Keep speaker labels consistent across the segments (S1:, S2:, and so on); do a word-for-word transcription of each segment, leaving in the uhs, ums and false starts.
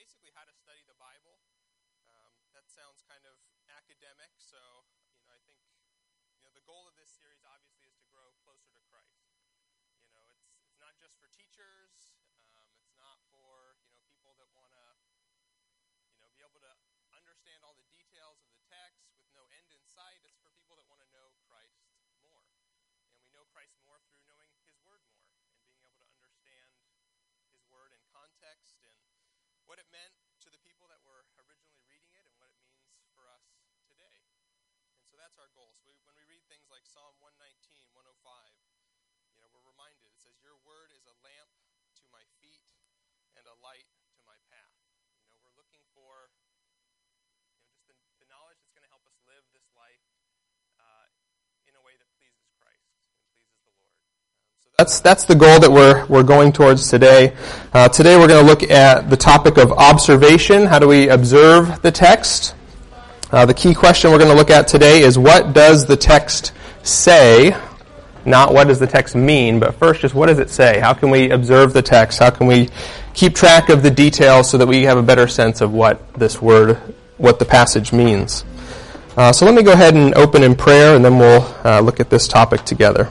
S1: basically how to study the Bible. Um, that sounds kind of academic, so you know, I think you know the goal of this series obviously is to grow closer to Christ. You know, it's it's not just for teachers. Um, it's not for you know people that want to you know be able to understand all the details of the text with no end in sight. It's for people that want to know Christ more, and we know Christ more through knowing His Word more and being able to understand His Word in context and what it meant to the people that were originally reading it and what it means for us today. And so that's our goal. So we, when we read things like Psalm one nineteen, one oh five, you know, we're reminded. It says, "Your word is a lamp to my feet and a light to my path." You know, we're looking for you know, just the, the knowledge that's going to help us live this life uh, in a way that pleases Christ and pleases the Lord. So that's that's the goal that we're we're going towards today. Uh, today we're going to look at the topic of observation. How do we observe the text? Uh, the key question we're going to look at today is, what does the text say? Not what does the text mean, but first just what does it say? How can we observe the text? How can we keep track of the details so that we have a better sense of what this word, what the passage means? Uh, so let me go ahead and open in prayer, and then we'll uh, look at this topic together.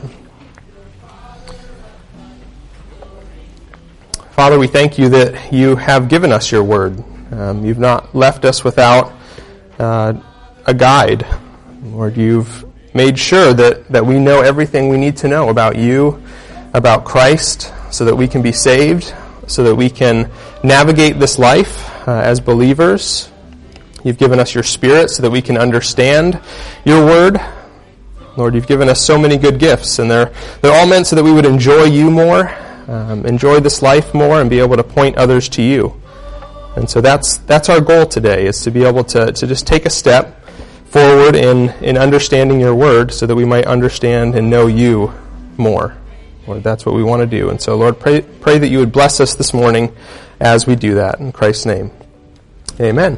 S1: Father, we thank you that you have given us your word. Um, you've not left us without uh, a guide. Lord, you've made sure that, that we know everything we need to know about you, about Christ, so that we can be saved, so that we can navigate this life uh, as believers. You've given us your Spirit so that we can understand your word. Lord, you've given us so many good gifts, and they're, they're all meant so that we would enjoy you more, Um, enjoy this life more, and be able to point others to you. And so that's that's our goal today, is to be able to, to just take a step forward in, in understanding your word so that we might understand and know you more. Lord, that's what we want to do. And so, Lord, pray, pray that you would bless us this morning as we do that. In Christ's name, amen.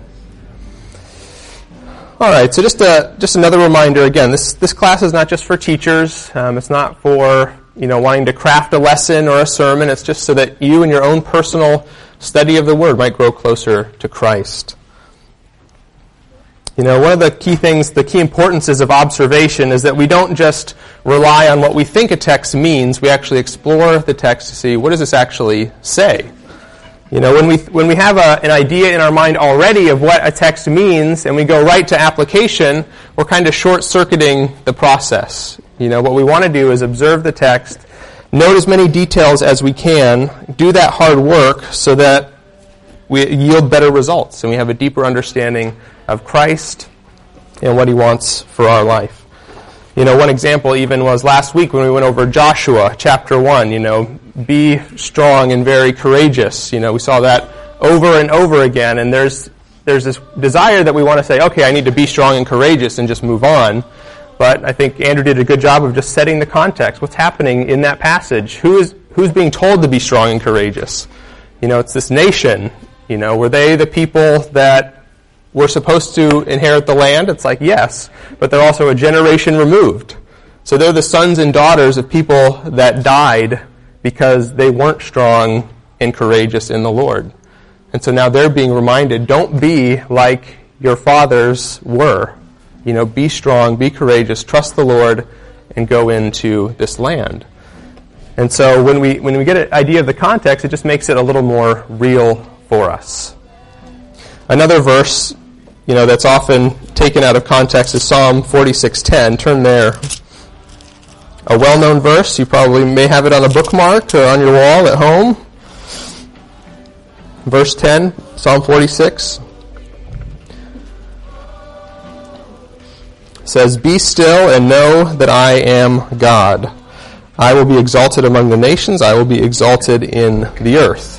S1: All right, so just a, just another reminder, again, this, this class is not just for teachers. Um, it's not for you know, wanting to craft a lesson or a sermon. It's just so that you and your own personal study of the Word might grow closer to Christ. You know, one of the key things, the key importances of observation is that we don't just rely on what we think a text means. We actually explore the text to see, what does this actually say? You know, when we when we have a, an idea in our mind already of what a text means and we go right to application, we're kind of short-circuiting the process. You know, what we want to do is observe the text, note as many details as we can, do that hard work so that we yield better results and we have a deeper understanding of Christ and what He wants for our life. You know, one example even was last week when we went over Joshua chapter one, you know, be strong and very courageous. You know, we saw that over and over again, and there's there's this desire that we want to say, okay, I need to be strong and courageous and just move on. But I think Andrew did a good job of just setting the context. What's happening in that passage? Who is who's being told to be strong and courageous? You know, it's this nation. You know, were they the people that were supposed to inherit the land? It's like, yes, but they're also a generation removed. So they're the sons and daughters of people that died because they weren't strong and courageous in the Lord. And so now they're being reminded, don't be like your fathers were. You know, be strong, be courageous, trust the Lord, and go into this land. And so when we when we get an idea of the context, it just makes it a little more real for us. Another verse, you know, that's often taken out of context is Psalm forty-six ten. Turn there. A well-known verse. You probably may have it on a bookmark or on your wall at home. Verse ten, Psalm forty-six. Says, "Be still and know that I am God. I will be exalted among the nations. I will be exalted in the earth."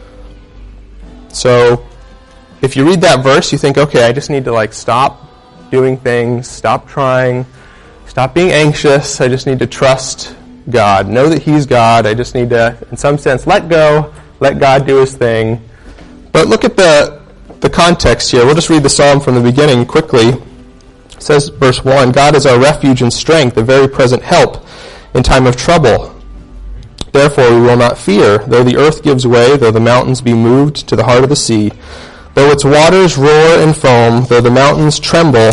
S1: So, if you read that verse, you think, okay, I just need to like stop doing things, stop trying, stop being anxious. I just need to trust God. Know that He's God. I just need to, in some sense, let go, let God do His thing. But look at the the context here. We'll just read the psalm from the beginning quickly. It says, verse one, "God is our refuge and strength, a very present help in time of trouble. Therefore we will not fear, though the earth gives way, though the mountains be moved to the heart of the sea, though its waters roar and foam, though the mountains tremble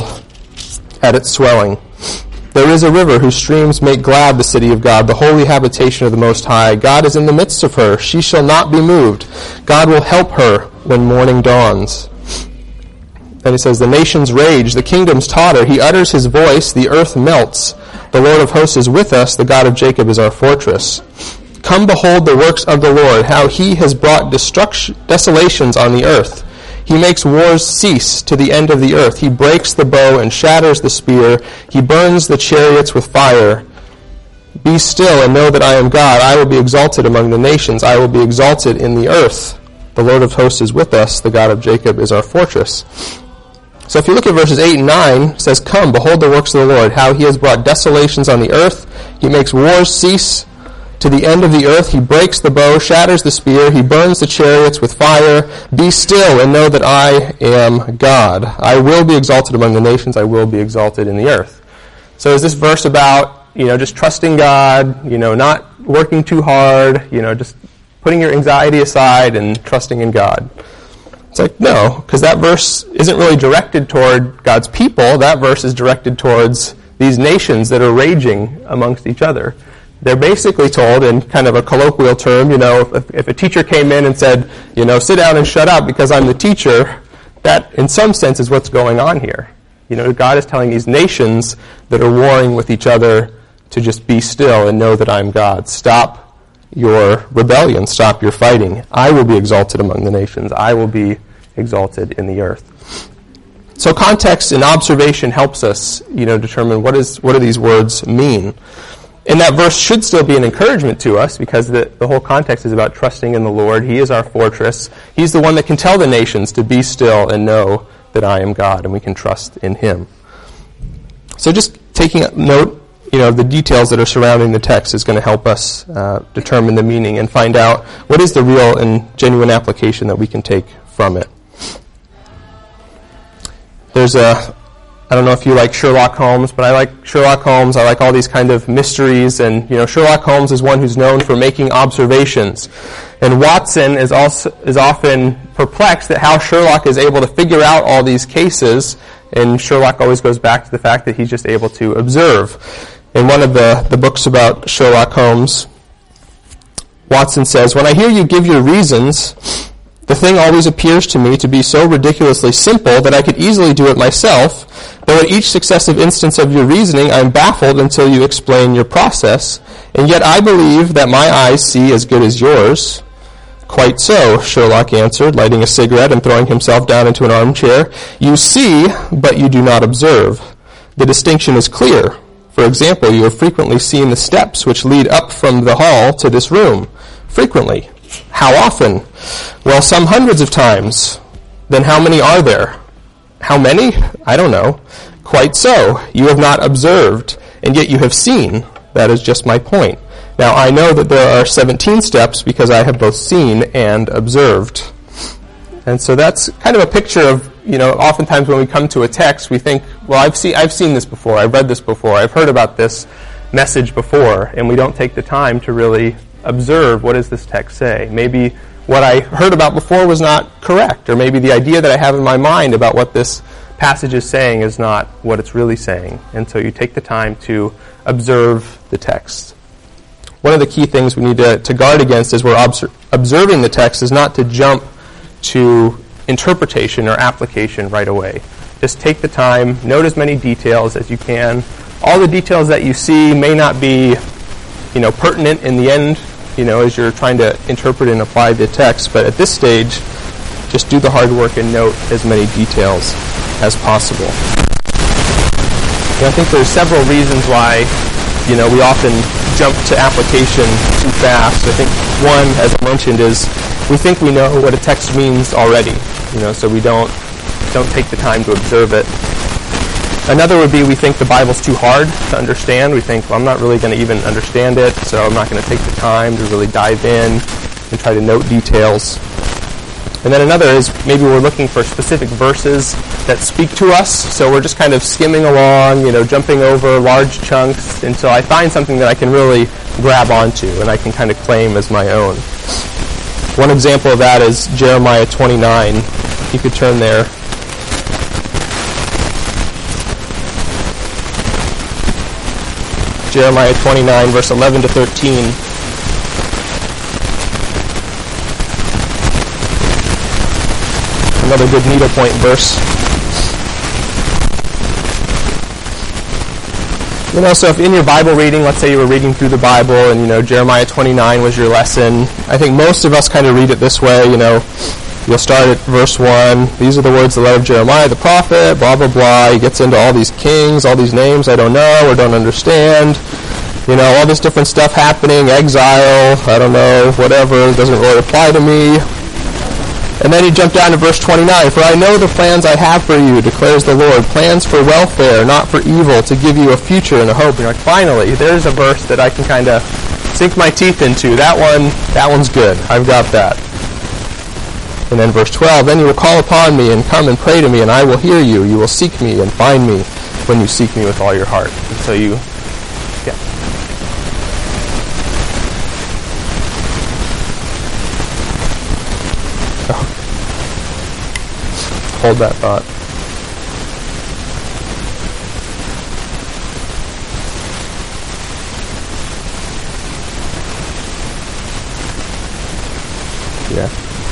S1: at its swelling. There is a river whose streams make glad the city of God, the holy habitation of the Most High. God is in the midst of her. She shall not be moved. God will help her when morning dawns. Then he says, the nations rage, the kingdoms totter. He utters his voice, the earth melts. The Lord of hosts is with us. The God of Jacob is our fortress. Come behold the works of the Lord, how he has brought destruction, desolations on the earth. He makes wars cease to the end of the earth. He breaks the bow and shatters the spear. He burns the chariots with fire. Be still and know that I am God. I will be exalted among the nations. I will be exalted in the earth. The Lord of hosts is with us. The God of Jacob is our fortress. So if you look at verses eight and nine, it says, Come, behold the works of the Lord, how he has brought desolations on the earth. He makes wars cease to the end of the earth. He breaks the bow, shatters the spear. He burns the chariots with fire. Be still and know that I am God. I will be exalted among the nations. I will be exalted in the earth. So is this verse about, you know, just trusting God, you know, not working too hard, you know, just putting your anxiety aside and trusting in God? It's like, no, because that verse isn't really directed toward God's people. That verse is directed towards these nations that are raging amongst each other. They're basically told, in kind of a colloquial term, you know, if, if a teacher came in and said, you know, sit down and shut up because I'm the teacher, that in some sense is what's going on here. You know, God is telling these nations that are warring with each other to just be still and know that I'm God. Stop your rebellion. Stop your fighting. I will be exalted among the nations. I will be exalted in the earth. So context and observation helps us, you know, determine what is what do these words mean. And that verse should still be an encouragement to us because the, the whole context is about trusting in the Lord. He is our fortress. He's the one that can tell the nations to be still and know that I am God, and we can trust in him. So just taking note, you know, of the details that are surrounding the text is going to help us uh, determine the meaning and find out what is the real and genuine application that we can take from it. There's a I don't know if you like Sherlock Holmes, but I like Sherlock Holmes. I like all these kind of mysteries. And, you know, Sherlock Holmes is one who's known for making observations. And Watson is also is often perplexed at how Sherlock is able to figure out all these cases. And Sherlock always goes back to the fact that he's just able to observe. In one of the, the books about Sherlock Holmes, Watson says, when I hear you give your reasons, the thing always appears to me to be so ridiculously simple that I could easily do it myself, though at each successive instance of your reasoning I am baffled until you explain your process, and yet I believe that my eyes see as good as yours. Quite so, Sherlock answered, lighting a cigarette and throwing himself down into an armchair. You see, but you do not observe. The distinction is clear. For example, you have frequently seen the steps which lead up from the hall to this room. Frequently. How often? Well, some hundreds of times. Then how many are there? How many? I don't know. Quite so. You have not observed, and yet you have seen. That is just my point. Now, I know that there are seventeen steps because I have both seen and observed. And so that's kind of a picture of, you know, oftentimes when we come to a text, we think, well, I've seen, I've seen this before, I've read this before, I've heard about this message before, and we don't take the time to really observe what does this text say. Maybe what I heard about before was not correct, or maybe the idea that I have in my mind about what this passage is saying is not what it's really saying. And so you take the time to observe the text. One of the key things we need to, to guard against as we're obser- observing the text is not to jump to interpretation or application right away. Just take the time, note as many details as you can. All the details that you see may not be, you know, pertinent in the end, you know, as you're trying to interpret and apply the text, but at this stage, just do the hard work and note as many details as possible. And I think there's several reasons why, you know, we often jump to application too fast. I think one, as I mentioned, is we think we know what a text means already, you know, so we don't don't take the time to observe it. Another would be we think the Bible's too hard to understand. We think, well, I'm not really going to even understand it, so I'm not going to take the time to really dive in and try to note details. And then another is maybe we're looking for specific verses that speak to us. So we're just kind of skimming along, you know, jumping over large chunks until I find something that I can really grab onto and I can kind of claim as my own. One example of that is Jeremiah twenty-nine. You could turn there. Jeremiah twenty-nine, verse eleven to thirteen. Another good needlepoint verse. You know, so if in your Bible reading, let's say you were reading through the Bible and, you know, Jeremiah twenty-nine was your lesson, I think most of us kind of read it this way, you know, you'll start at verse one, these are the words of the letter of Jeremiah the prophet, blah, blah, blah. He gets into all these kings, all these names I don't know or don't understand. You know, all this different stuff happening, exile, I don't know, whatever, doesn't really apply to me. And then he jumped down to verse twenty-nine. For I know the plans I have for you, declares the Lord, plans for welfare, not for evil, to give you a future and a hope. And you're like, finally, there's a verse that I can kind of sink my teeth into. That one, that one's good. I've got that. And then verse twelve, then you will call upon me and come and pray to me, and I will hear you. You will seek me and find me when you seek me with all your heart. And so you, yeah. Hold that thought. Yeah.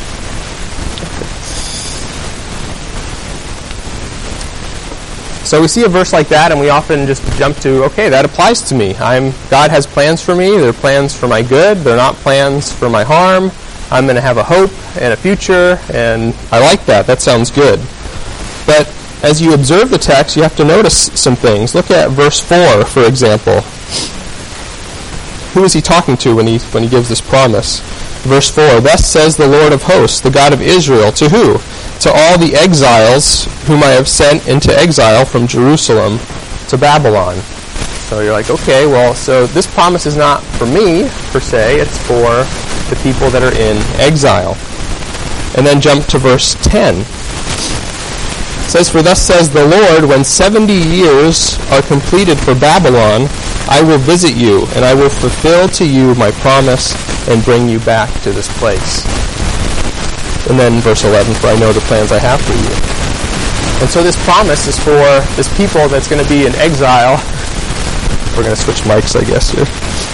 S1: Okay. So we see a verse like that and we often just jump to, okay, that applies to me. I'm God has plans for me. They're plans for my good. They're not plans for my harm. I'm going to have a hope and a future, and I like that. That sounds good. But as you observe the text, you have to notice some things. Look at verse four, for example. Who is he talking to when he when he gives this promise? Verse four, thus says the Lord of hosts, the God of Israel, to who? To all the exiles whom I have sent into exile from Jerusalem to Babylon. So you're like, okay, well, so this promise is not for me, per se. It's for the people that are in exile. And then jump to verse ten. It says, for thus says the Lord, when seventy years are completed for Babylon, I will visit you, and I will fulfill to you my promise and bring you back to this place. And then verse eleven, for I know the plans I have for you. And so this promise is for this people that's going to be in exile. We're going to switch mics, I guess, here.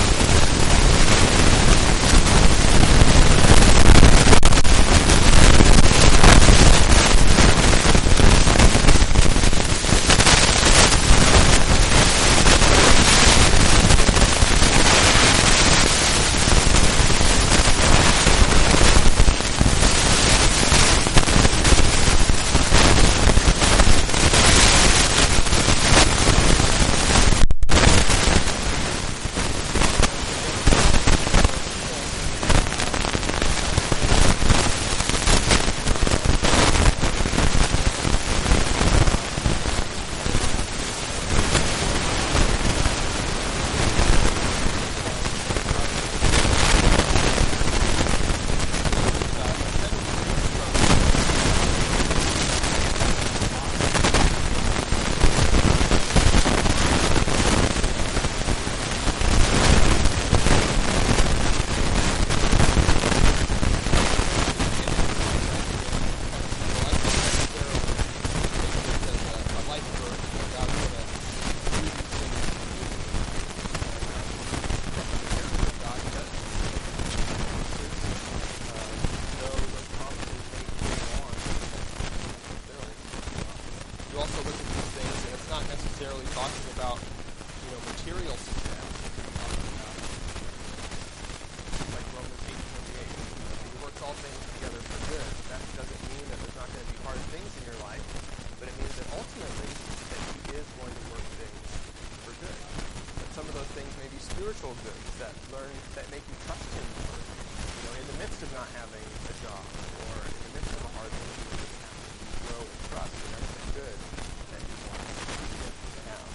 S1: Spiritual goods that learn that make you trust him more. You know, in the midst of not having a job or in the midst of a hard thing, you just have to grow in trust and everything good that you want to have.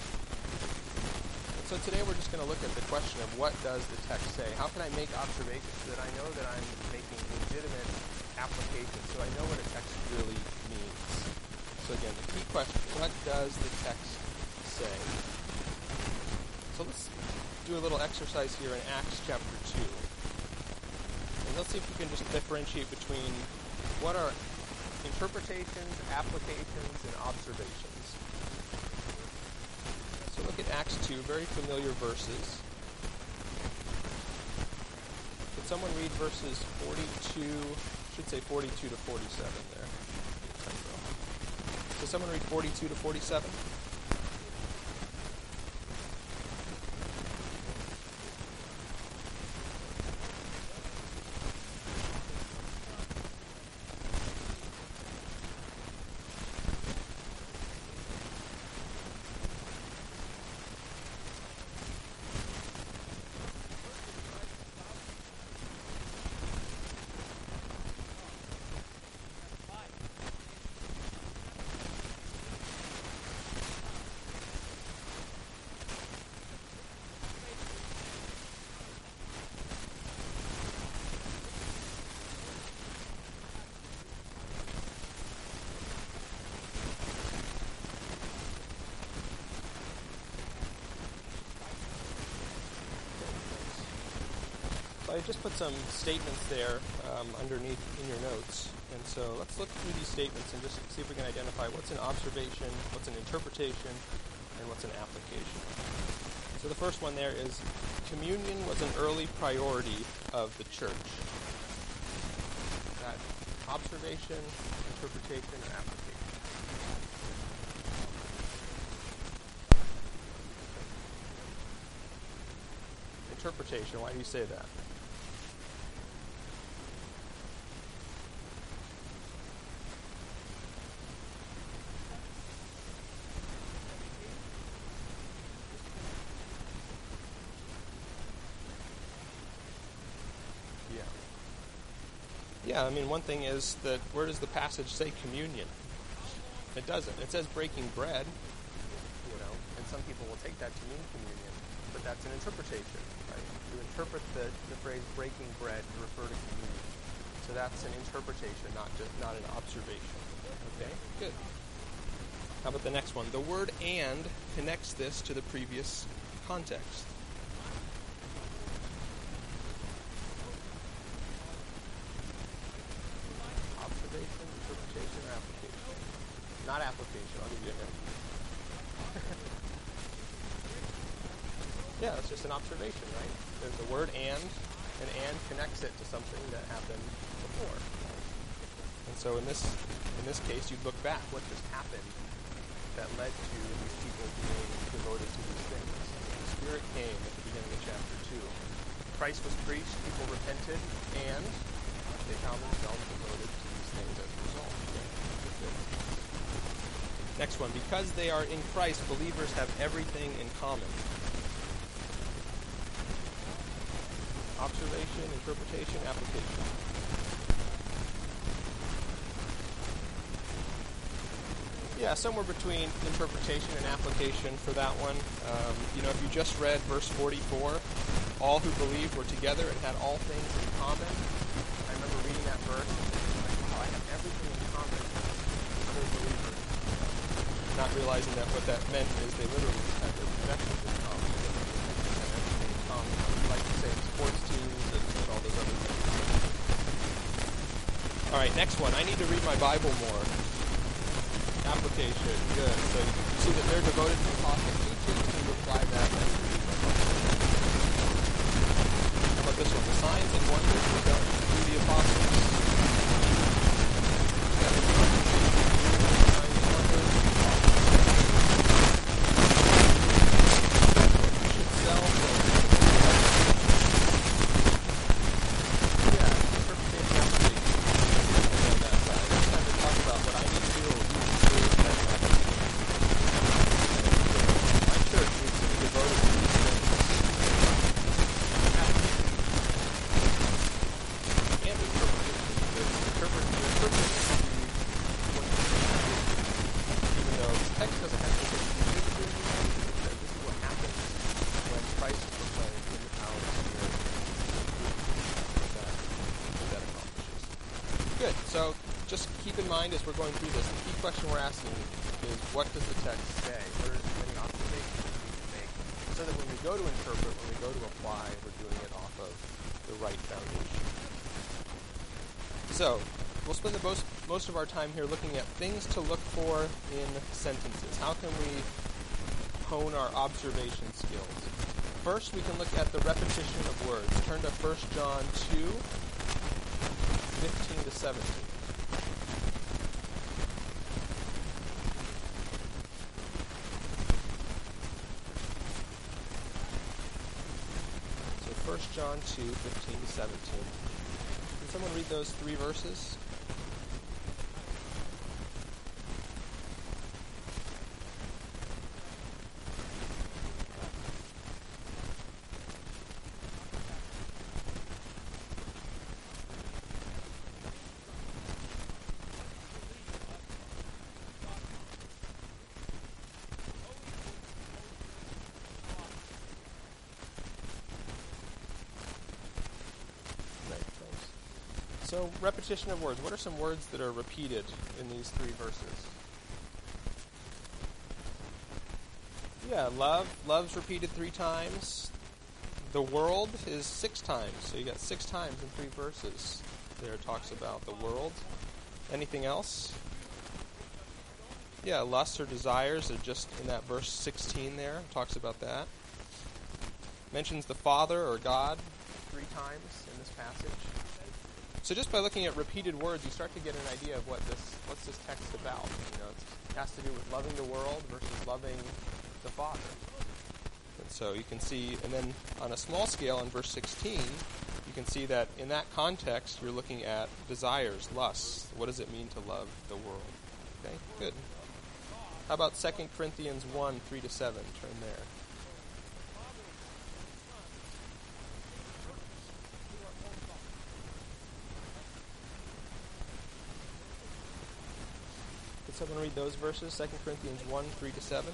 S1: And so today we're just going to look at the question of what does the text say? How can I make observations so that I know that I'm making legitimate application, so I know what a text really means. So again, the key question, what does the text say? So let's do a little exercise here in Acts chapter two. And let's see if we can just differentiate between what are interpretations, applications, and observations. So look at Acts two, very familiar verses. Could someone read verses forty-two, should say forty-two to forty-seven there. So someone read forty-two to forty-seven? So I just put some statements there um, underneath in your notes. And so let's look through these statements and just see if we can identify what's an observation, what's an interpretation, and what's an application. So the first one there is communion was an early priority of the church. That observation, interpretation, and application. Interpretation, why do you say that? Yeah, I mean, one thing is that where does the passage say communion? It doesn't. It says breaking bread, you know, and some people will take that to mean communion, but that's an interpretation, right? You interpret the, the phrase breaking bread to refer to communion. So that's an interpretation, not just not an observation. Okay, good. How about the next one? The word "and" connects this to the previous context. Interpretation or application? Not application, I'll give you a hint. Yeah, it's just an observation, right? There's the word "and," and "and" connects it to something that happened before. And so in this in this case, you'd look back. What just happened that led to these people being devoted to these things? The Spirit came at the beginning of chapter two. Christ was preached, people repented, and they found themselves devoted to these things as a result. Next one, because they are in Christ, believers have everything in common. Observation, interpretation, application. Yeah, somewhere between interpretation and application for that one. Um, you know, if you just read verse forty-four, all who believed were together and had all things in common. I remember reading that verse, like, wow, I have everything in common with other believers. Not realizing that what that meant is they literally had their possessions in common. They had everything in common. Like you say, sports teams and, and all those other things. All right, next one. I need to read my Bible more. Application. Good. So you see that they're devoted to apostle teaching, so you apply that. How about this one? The signs and wonders were done through the apostles. Good. So just keep in mind as we're going through this, the key question we're asking is, what does the text say? What are any observations we need to make? So that when we go to interpret, when we go to apply, we're doing it off of the right foundation. So we'll spend the most, most of our time here looking at things to look for in sentences. How can we hone our observation skills? First, we can look at the repetition of words. Turn to First John two, fifteen to seventeen. So First John two, fifteen to seventeen. Can someone read those three verses? So, repetition of words. What are some words that are repeated in these three verses? Yeah, love. Love's repeated three times. The world is six times. So you got six times in three verses. There it talks about the world. Anything else? Yeah, lusts or desires are just in that verse sixteen there. It talks about that. Mentions the Father or God three times in this passage. So just by looking at repeated words, you start to get an idea of what this what's this text about. You know, it has to do with loving the world versus loving the Father. And so you can see, and then on a small scale in verse sixteen, you can see that in that context, you're looking at desires, lusts. What does it mean to love the world? Okay, good. How about Second Corinthians one, three to seven? Turn there. Someone read those verses, Second Corinthians one, three to seven.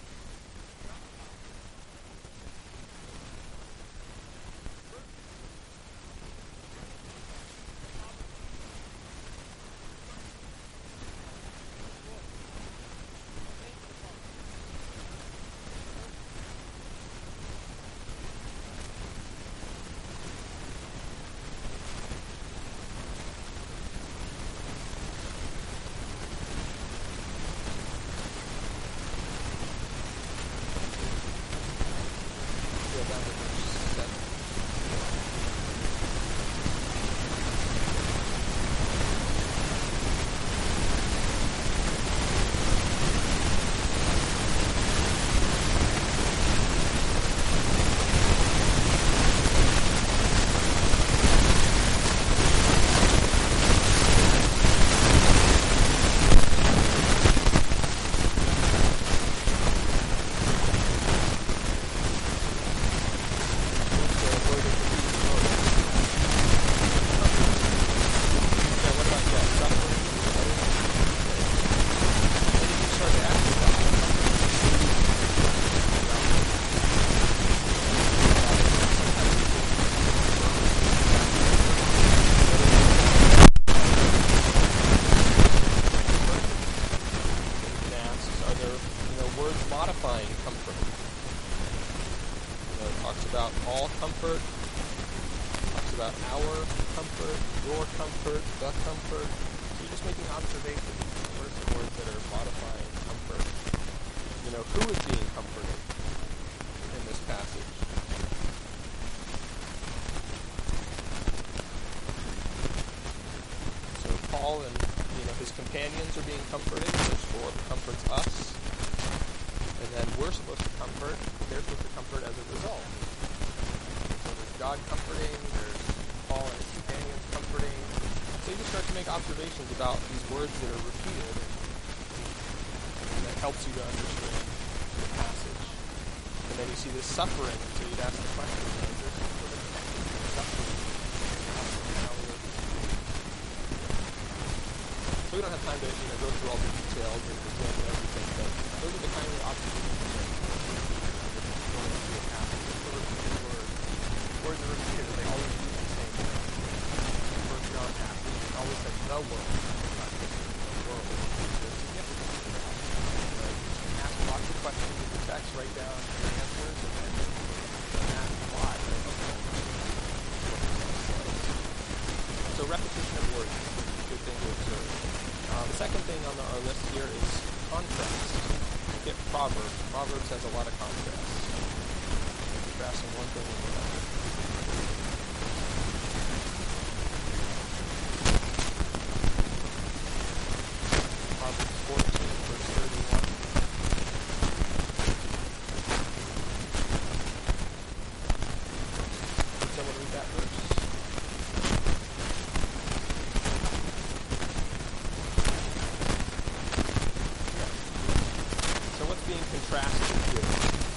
S1: Companions are being comforted, verse four comforts us, and then we're supposed to comfort, they're supposed to comfort as a result. So there's God comforting, there's Paul and his companions comforting, so you can start to make observations about these words that are repeated, and that helps you to understand the passage. And then you see this suffering, so you'd ask the question, is there some sort of suffering? So we don't have time to you know, go through all the details and examine everything, but those are the kind of observations that are going through a passage. Just the repeated words. Words are repeated, and they always use the same way. The First John passage always says the world. The world. There's significance to that. You can ask lots of questions in the text, write down your answers, and then ask why. So repetition of words is a good thing to observe. Uh, the second thing on the, our list here is contrast. Look at Proverbs. Proverbs has a lot of contrast. Contrasting one thing with another. Proverbs fourteen, verse thirty-one. Can someone read that verse? Yeah. So what's being contrasted here?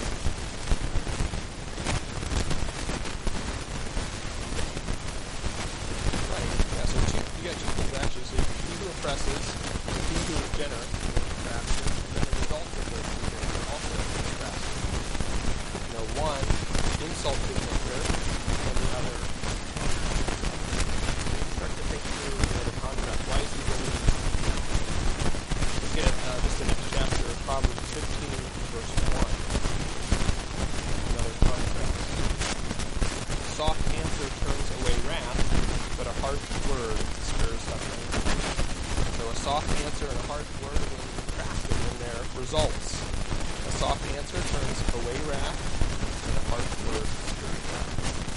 S1: Right. Yeah, so two, you got two things actually. So he who oppresses, he who is generous, is contrasted, and then the result of those two things are also contrasted. You know, one insults his neighbor, and the other. You start to think through you know, the contrast. Why is he doing this? Look at uh, just the next chapter of Proverbs fifteen, verse one. Another contrast. A soft answer turns away wrath, but a harsh word stirs suffering. So a soft answer and a harsh word are being contrasted in their results. A soft answer turns away wrath, and a harsh word stirs wrath.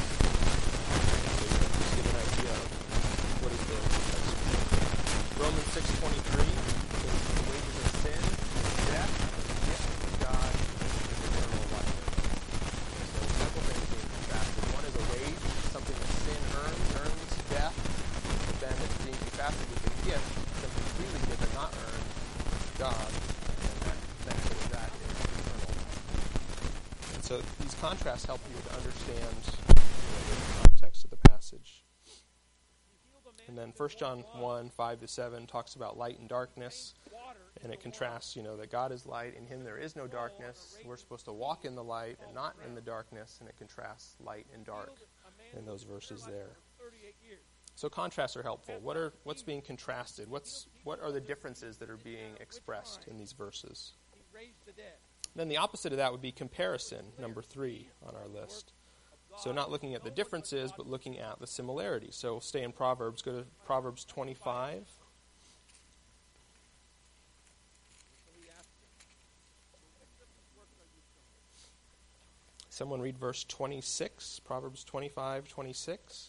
S1: So just give an idea of what is the text. Romans six twenty-three says the wages of sin is death, but the gift of God is eternal life. So several things being contrasted. One is a wage, something that sin earns, earns death, but then it's being contrasted with the gift, something freely given, not earned, God, and that benefit of that is eternal life. And so these contrasts help you to understand you know, the context of the passage. And then First John one, five to seven talks about light and darkness, and it contrasts, you know, that God is light, in him there is no darkness. We're supposed to walk in the light and not in the darkness, and it contrasts light and dark in those verses there. So contrasts are helpful. What are what's being contrasted? What's what are the differences that are being expressed in these verses? Then the opposite of that would be comparison, number three on our list. So not looking at the differences, but looking at the similarities. So stay in Proverbs. Go to Proverbs twenty-five. Someone read verse twenty-six, Proverbs twenty-five, twenty-six.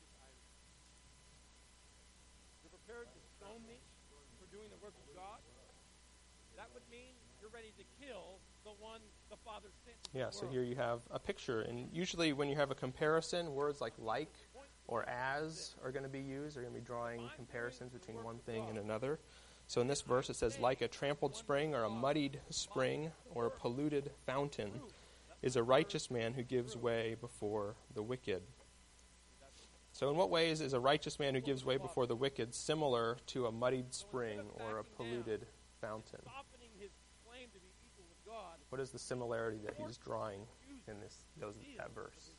S2: You're prepared to stone me for doing the work of God? That would mean you're ready to kill the one the Father sent.
S1: Yeah, so here you have a picture. And usually when you have a comparison, words like like or as are going to be used. They're going to be drawing comparisons between one thing and another. So in this verse it says, like a trampled spring or a muddied spring or a polluted fountain is a righteous man who gives way before the wicked. So in what ways is a righteous man who gives way before the wicked similar to a muddied spring or a polluted fountain? What is the similarity that he's drawing in this those, that verse?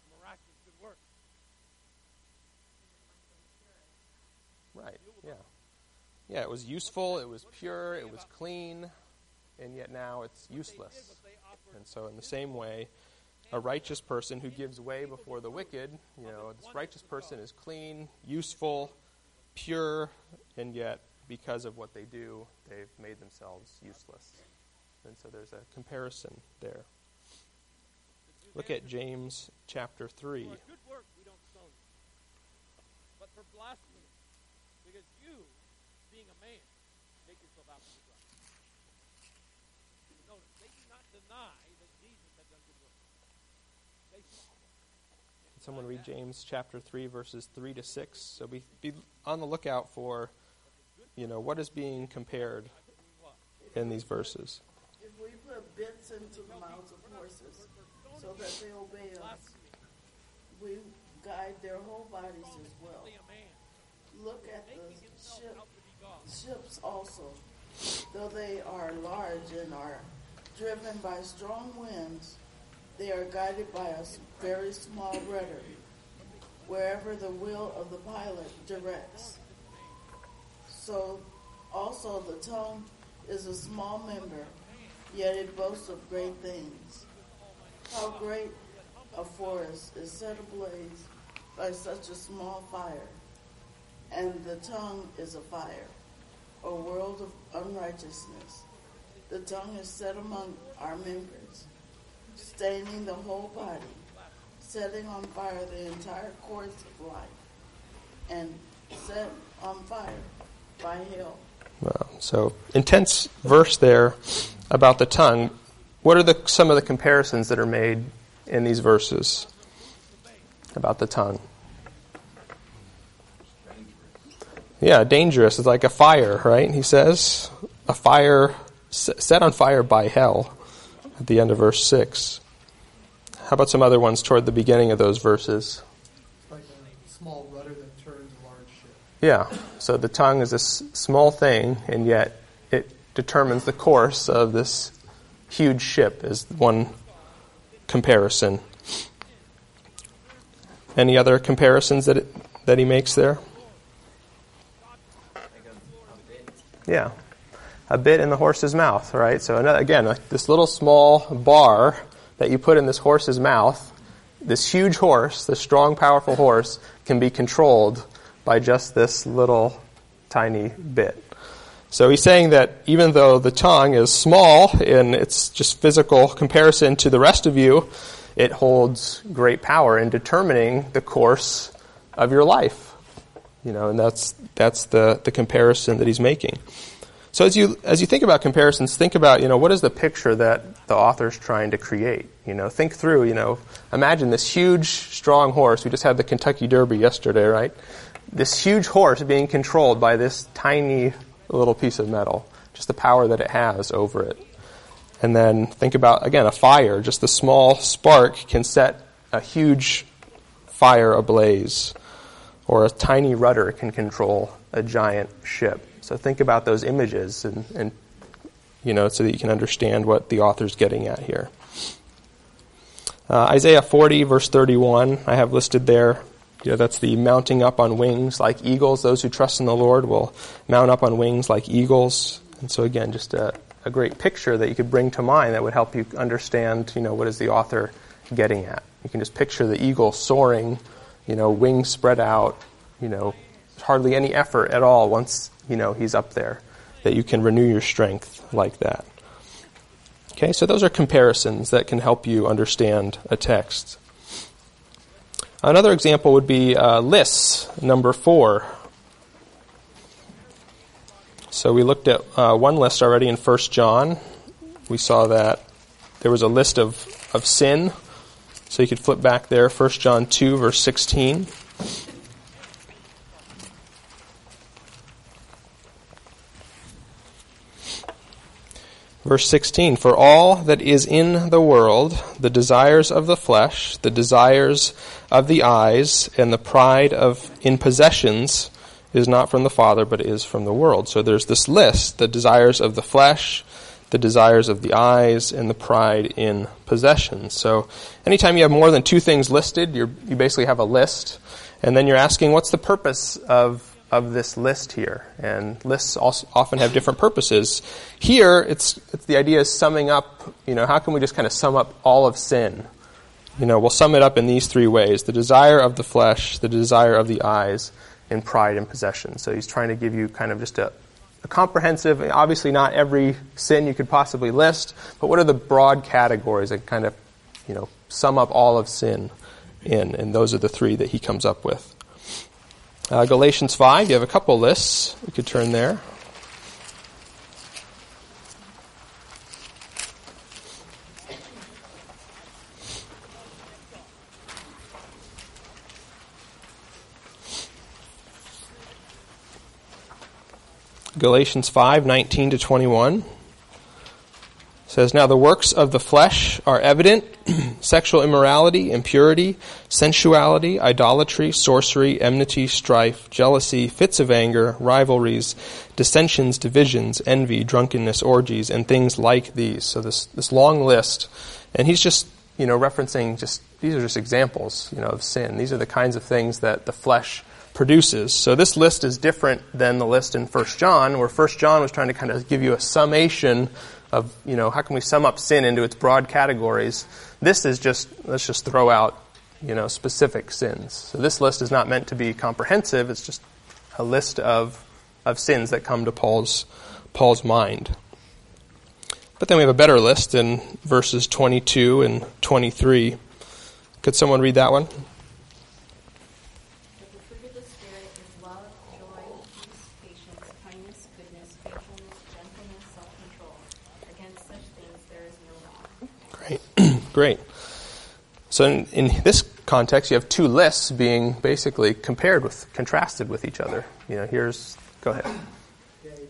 S1: Right, yeah. Yeah, it was useful, it was pure, it was clean, and yet now it's useless. And so in the same way, a righteous person who gives way before the wicked, you know, this righteous person is clean, useful, pure, and yet because of what they do, they've made themselves useless. And so there's a comparison there. Look at James chapter three.
S2: For good work we don't stone you, but for blasphemy, because you, being a man, make yourself out to be God. Notice, they do not deny that Jesus had done good work. They saw it.
S1: Can someone read James chapter three, verses three to six? So be, be on the lookout for, you know, what is being compared in these verses.
S3: If we put bits into the mouths of horses so that they obey us, we guide their whole bodies as well. Look at the ship, ships also. Though they are large and are driven by strong winds, they are guided by a very small rudder, wherever the will of the pilot directs. So also the tongue is a small member, yet it boasts of great things. How great a forest is set ablaze by such a small fire. And the tongue is a fire, a world of unrighteousness. The tongue is set among our members, staining the whole body, setting on fire the entire course of life, and set on fire by hell.
S1: Wow. So, intense verse there about the tongue. What are the some of the comparisons that are made in these verses about the tongue? Yeah, dangerous. It's like a fire, right? He says, a fire set on fire by hell at the end of verse six. How about some other ones toward the beginning of those verses?
S4: Like a small rudder that turns a large ship.
S1: Yeah, so the tongue is this small thing, and yet it determines the course of this huge ship, is one comparison. Any other comparisons that it, that he makes there? Yeah, a bit in the horse's mouth, right? So another, again, like this little small bar that you put in this horse's mouth, this huge horse, this strong, powerful horse, can be controlled by just this little tiny bit. So he's saying that even though the tongue is small in its just physical comparison to the rest of you, it holds great power in determining the course of your life. You know, and that's that's the, the comparison that he's making. So as you as you think about comparisons, think about, you know, what is the picture that the author's trying to create? You know, think through, you know, imagine this huge, strong horse. We just had the Kentucky Derby yesterday, right? This huge horse being controlled by this tiny little piece of metal, just the power that it has over it. And then think about, again, a fire. Just the small spark can set a huge fire ablaze. Or a tiny rudder can control a giant ship. So think about those images and, and you know, so that you can understand what the author's getting at here. Uh, Isaiah forty, verse thirty-one, I have listed there. You know, that's the mounting up on wings like eagles. Those who trust in the Lord will mount up on wings like eagles. And so again, just a, a great picture that you could bring to mind that would help you understand, you know, what is the author getting at. You can just picture the eagle soaring, you know, wings spread out, you know, hardly any effort at all once, you know, he's up there, that you can renew your strength like that. Okay, so those are comparisons that can help you understand a text. Another example would be uh, lists, number four. So we looked at uh, one list already in First John. We saw that there was a list of, of sin. So you could flip back there, First John two, verse sixteen. Verse sixteen, for all that is in the world, the desires of the flesh, the desires of the eyes, and the pride of in possessions is not from the Father, but is from the world. So there's this list, the desires of the flesh, the desires of the eyes, and the pride in possessions. So anytime you have more than two things listed, you're, you basically have a list, and then you're asking, what's the purpose of of this list here? And lists also often have different purposes. Here, it's, it's the idea is summing up, you know, how can we just kind of sum up all of sin? You know, we'll sum it up in these three ways: the desire of the flesh, the desire of the eyes, and pride and possession. So he's trying to give you kind of just a, a comprehensive, obviously not every sin you could possibly list, but what are the broad categories that kind of, you know, sum up all of sin in? And those are the three that he comes up with. Uh, Galatians five, you have a couple lists. We could turn there. Galatians five, nineteen to twenty-one. Says, now the works of the flesh are evident: sexual immorality, impurity, sensuality, idolatry, sorcery, enmity, strife, jealousy, fits of anger, rivalries, dissensions, divisions, envy, drunkenness, orgies, and things like these. So this this long list, and he's just, you know, referencing just, these are just examples, you know, of sin. These are the kinds of things that the flesh produces. So this list is different than the list in First John, where First John was trying to kind of give you a summation of, you know, how can we sum up sin into its broad categories. This is just, let's just throw out, you know, specific sins. So this list is not meant to be comprehensive. It's just a list of of sins that come to Paul's Paul's mind. But then we have a better list in verses twenty-two and twenty-three. Could someone read that one?
S5: But the fruit of the Spirit is love, joy, peace, patience, kindness, goodness, faithfulness, gentleness, self-control. Against such things there is no law.
S1: Great. Great. So in, in this context, you have two lists being basically compared with, contrasted with each other. You know, here's, go ahead.
S6: Okay.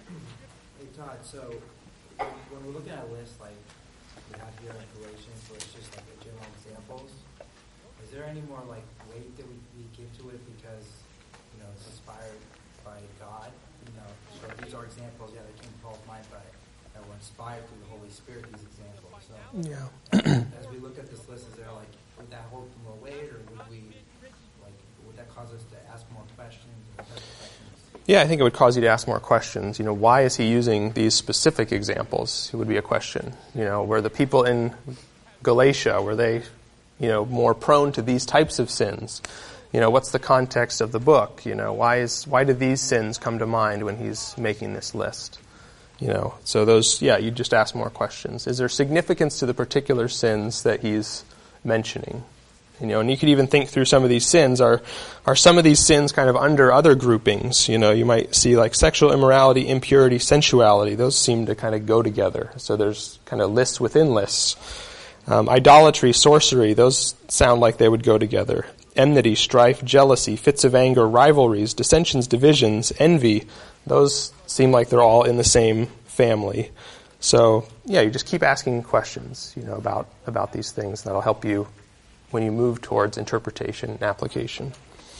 S6: Hey, Todd, so when we're looking at a list like we have here in Galatians, where it's just like the general examples, is there any more like weight that we, we give to it because, you know, it's inspired by God? You know, so these are examples, yeah, that came to Paul's mind, but that were inspired through the Holy Spirit, these examples. So
S1: Yeah.
S6: as we look at this list, is there like, would that hold more weight, or would we, like, would that cause us to ask more questions? Or type of questions?
S1: Yeah, I think it would cause you to ask more questions. You know, why is he using these specific examples? It would be a question. You know, were the people in Galatia, were they, you know, more prone to these types of sins? You know, what's the context of the book? You know, why is why do these sins come to mind when he's making this list? You know, so those, yeah, you just ask more questions. Is there significance to the particular sins that he's mentioning? You know, and you could even think through some of these sins. Are are some of these sins kind of under other groupings? You know, you might see like sexual immorality, impurity, sensuality. Those seem to kind of go together. So there's kind of lists within lists. Um, idolatry, sorcery, those sound like they would go together. Enmity, strife, jealousy, fits of anger, rivalries, dissensions, divisions, envy, those seem like they're all in the same family. So, yeah, you just keep asking questions, you know, about, about these things. That'll help you when you move towards interpretation and application.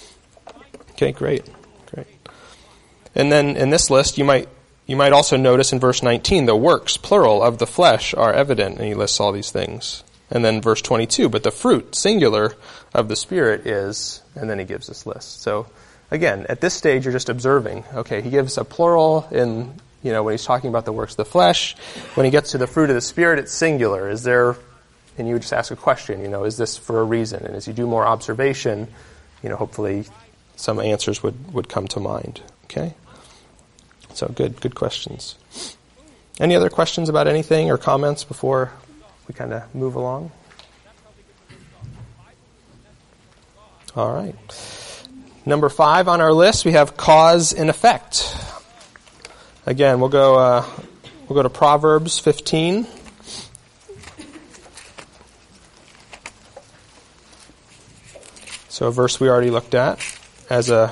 S1: Okay, great. Great. And then in this list, you might you might also notice in verse nineteen, the works, plural, of the flesh are evident, and he lists all these things. And then verse twenty-two, but the fruit, singular, of the Spirit is, and then he gives this list. So, again, at this stage, you're just observing. Okay, he gives a plural in, you know, when he's talking about the works of the flesh. When he gets to the fruit of the Spirit, it's singular. Is there, and you would just ask a question, you know, is this for a reason? And as you do more observation, you know, hopefully some answers would, would come to mind. Okay? So good, good questions. Any other questions about anything or comments before we kind of move along? All right. Number five on our list, we have cause and effect. Again, we'll go uh, we'll go to Proverbs fifteen. So a verse we already looked at. As a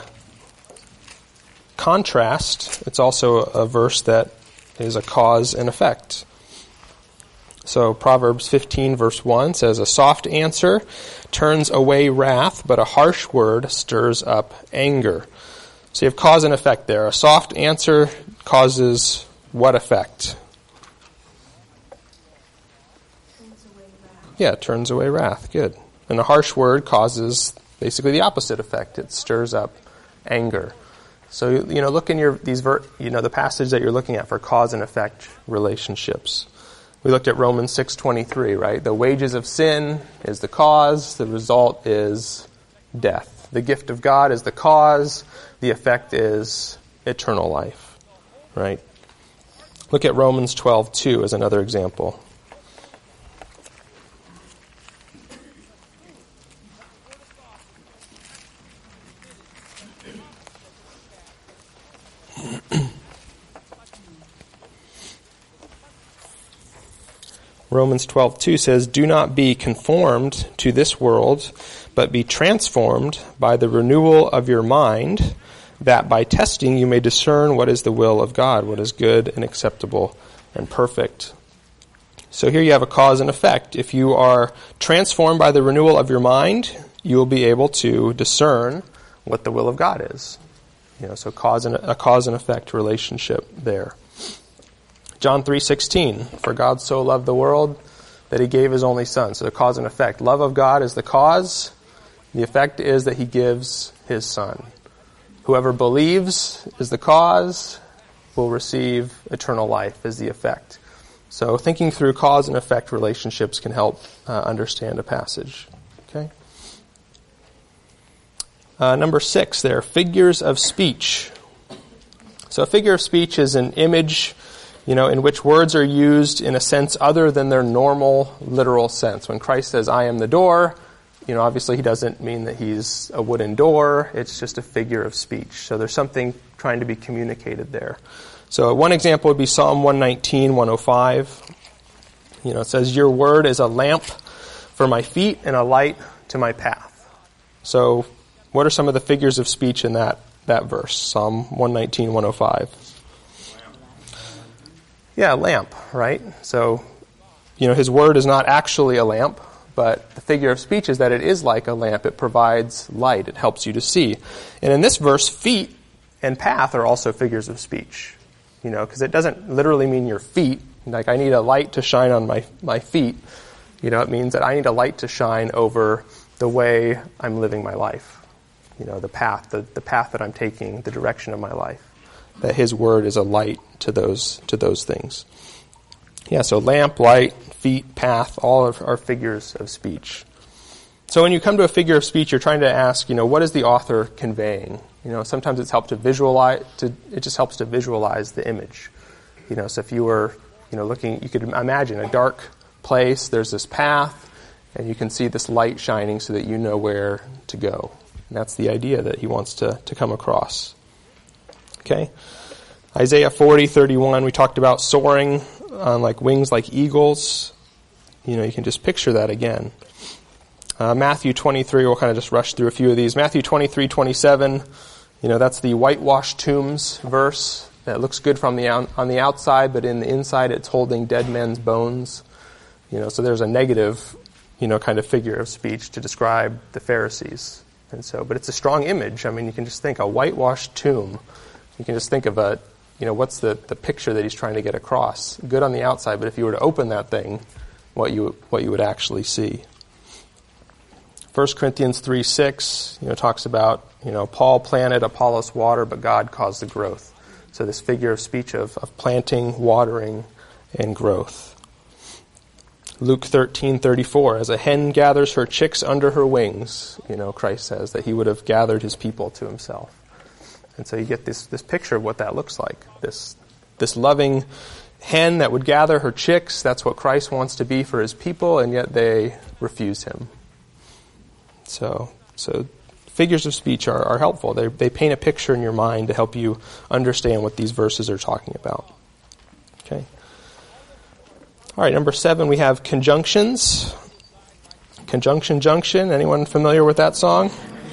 S1: contrast, it's also a verse that is a cause and effect. So Proverbs fifteen verse one says, a soft answer turns away wrath, but a harsh word stirs up anger. So you have cause and effect there. A soft answer causes what effect?
S5: Turns away wrath.
S1: Yeah, it turns away wrath. Good. And a harsh word causes basically the opposite effect. It stirs up anger. So, you know, look in your these ver, you know the passage that you're looking at for cause and effect relationships. We looked at Romans six twenty-three, right? The wages of sin is the cause, the result is death. The gift of God is the cause, the effect is eternal life, right? Look at Romans twelve two as another example. Romans twelve two says, do not be conformed to this world, but be transformed by the renewal of your mind, that by testing you may discern what is the will of God, what is good and acceptable and perfect. So here you have a cause and effect. If you are transformed by the renewal of your mind, you will be able to discern what the will of God is. You know, so cause and a cause and effect relationship there. John three sixteen, for God so loved the world that he gave his only son. So the cause and effect. Love of God is the cause. The effect is that he gives his son. Whoever believes is the cause will receive eternal life as the effect. So thinking through cause and effect relationships can help uh, understand a passage. Okay. Uh, number six there, figures of speech. So a figure of speech is an image, you know, in which words are used in a sense other than their normal literal sense. When Christ says, I am the door, you know, obviously he doesn't mean that he's a wooden door. It's just a figure of speech. So there's something trying to be communicated there. So one example would be Psalm one nineteen, one oh five. You know, it says, your word is a lamp for my feet and a light to my path. So what are some of the figures of speech in that, that verse? Psalm one nineteen, one oh five. Yeah, lamp, right? So, you know, his word is not actually a lamp, but the figure of speech is that it is like a lamp. It provides light. It helps you to see. And in this verse, feet and path are also figures of speech. You know, because it doesn't literally mean your feet. Like, I need a light to shine on my, my feet. You know, it means that I need a light to shine over the way I'm living my life. You know, the path, the, the path that I'm taking, the direction of my life. That his word is a light to those to those things. Yeah, so lamp, light, feet, path, all are, are figures of speech. So when you come to a figure of speech, you're trying to ask, you know, what is the author conveying? You know, sometimes it's helped to visualize, to, it just helps to visualize the image. You know, so if you were, you know, looking, you could imagine a dark place, there's this path, and you can see this light shining so that you know where to go. And that's the idea that he wants to, to come across. Okay? Isaiah forty, thirty-one, we talked about soaring on like wings like eagles. You know, you can just picture that again. Uh, Matthew twenty-three, we'll kind of just rush through a few of these. Matthew twenty-three, twenty-seven, you know, that's the whitewashed tombs verse. That looks good from the on the outside, but in the inside it's holding dead men's bones. You know, so there's a negative, you know, kind of figure of speech to describe the Pharisees. And so, but it's a strong image. I mean, you can just think a whitewashed tomb. You can just think of a, you know, what's the, the picture that he's trying to get across? Good on the outside, but if you were to open that thing, what you what you would actually see. First Corinthians three six, you know, talks about, you know, Paul planted, Apollos watered, but God caused the growth. So this figure of speech of, of planting, watering, and growth. Luke thirteen thirty-four, as a hen gathers her chicks under her wings, you know, Christ says that he would have gathered his people to himself. And so you get this, this picture of what that looks like. This, this loving hen that would gather her chicks, that's what Christ wants to be for his people, and yet they refuse him. So, so figures of speech are, are helpful. They, they paint a picture in your mind to help you understand what these verses are talking about. Okay. All right, number seven, we have conjunctions. Conjunction Junction. Anyone familiar with that song?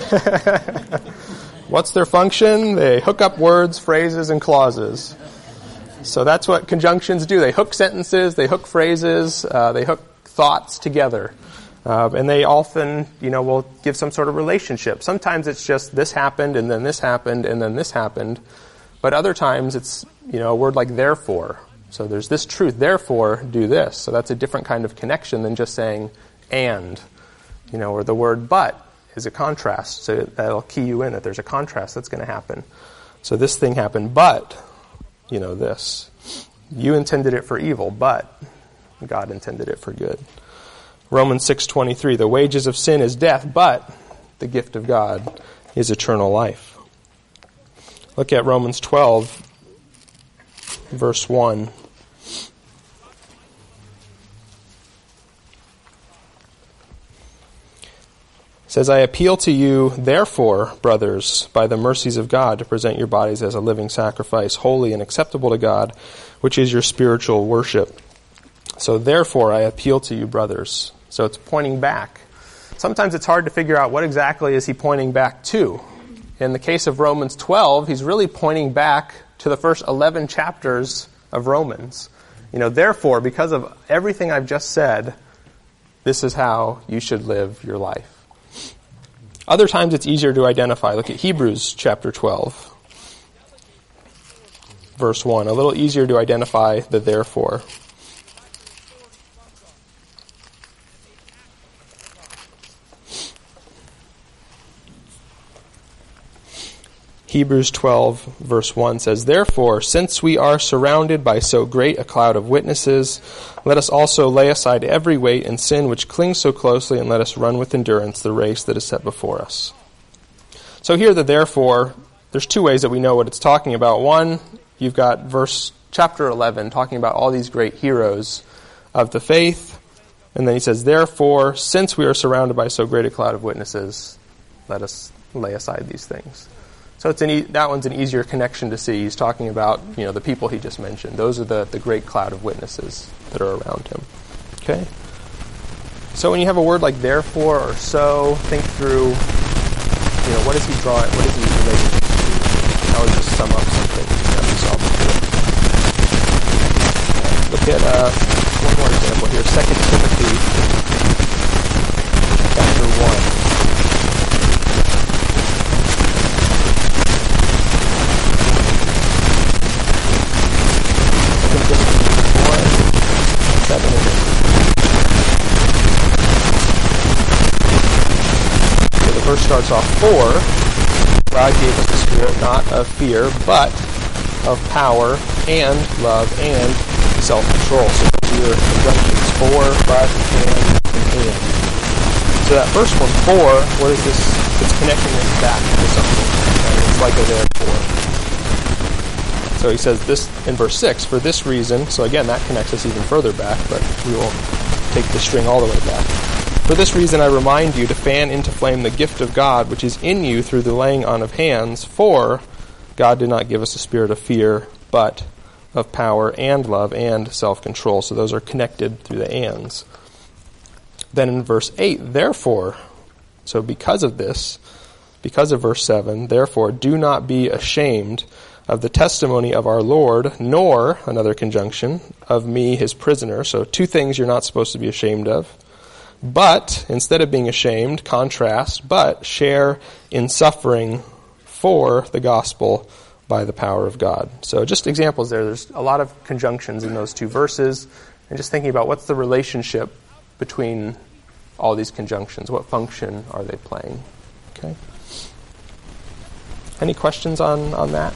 S1: What's their function? They hook up words, phrases, and clauses. So that's what conjunctions do. They hook sentences, they hook phrases, uh, they hook thoughts together. Uh, and they often, you know, will give some sort of relationship. Sometimes it's just this happened, and then this happened, and then this happened. But other times it's, you know, a word like therefore. So there's this truth, therefore do this. So that's a different kind of connection than just saying and, you know, or the word but is a contrast. So that'll key you in that there's a contrast that's going to happen. So this thing happened, but, you know, this. You intended it for evil, but God intended it for good. Romans six twenty-three, the wages of sin is death, but the gift of God is eternal life. Look at Romans twelve, verse one. It says, I appeal to you, therefore, brothers, by the mercies of God, to present your bodies as a living sacrifice, holy and acceptable to God, which is your spiritual worship. So therefore, I appeal to you, brothers. So it's pointing back. Sometimes it's hard to figure out what exactly is he pointing back to. In the case of Romans twelve, he's really pointing back to the first eleven chapters of Romans. You know, therefore, because of everything I've just said, this is how you should live your life. Other times it's easier to identify. Look at Hebrews chapter twelve, verse one. A little easier to identify the therefore. Hebrews twelve, verse one says, "Therefore, since we are surrounded by so great a cloud of witnesses, let us also lay aside every weight and sin which clings so closely, and let us run with endurance the race that is set before us." So here, the therefore, there's two ways that we know what it's talking about. One, you've got verse chapter eleven talking about all these great heroes of the faith. And then he says, "Therefore, since we are surrounded by so great a cloud of witnesses, let us lay aside these things." So it's an e- that one's an easier connection to see. He's talking about, you know, the people he just mentioned. Those are the, the great cloud of witnesses that are around him. Okay? So when you have a word like therefore or so, think through, you know, what is he drawing, what is he relating to? I would just sum up some things that we saw before. Look at uh, one more example here, Second Timothy chapter one. Verse starts off, "For God gave us a spirit not of fear, but of power and love and self-control." So those are your conjunctions: for, but, and, and, and. So that first one, for, what is this? It's connecting it back to something. Right? It's like a therefore. So he says this in verse six, "For this reason," so again, that connects us even further back, but we won't take the string all the way back. "For this reason I remind you to fan into flame the gift of God, which is in you through the laying on of hands. For God did not give us a spirit of fear, but of power and love and self-control." So those are connected through the ands. Then in verse eight, "Therefore," so because of this, because of verse seven, "Therefore do not be ashamed of the testimony of our Lord, nor," another conjunction, "of me, his prisoner." So two things you're not supposed to be ashamed of. "But," instead of being ashamed, contrast, "but share in suffering for the gospel by the power of God." So just examples there. There's a lot of conjunctions in those two verses. And just thinking about what's the relationship between all these conjunctions. What function are they playing? Okay. Any questions on, on that?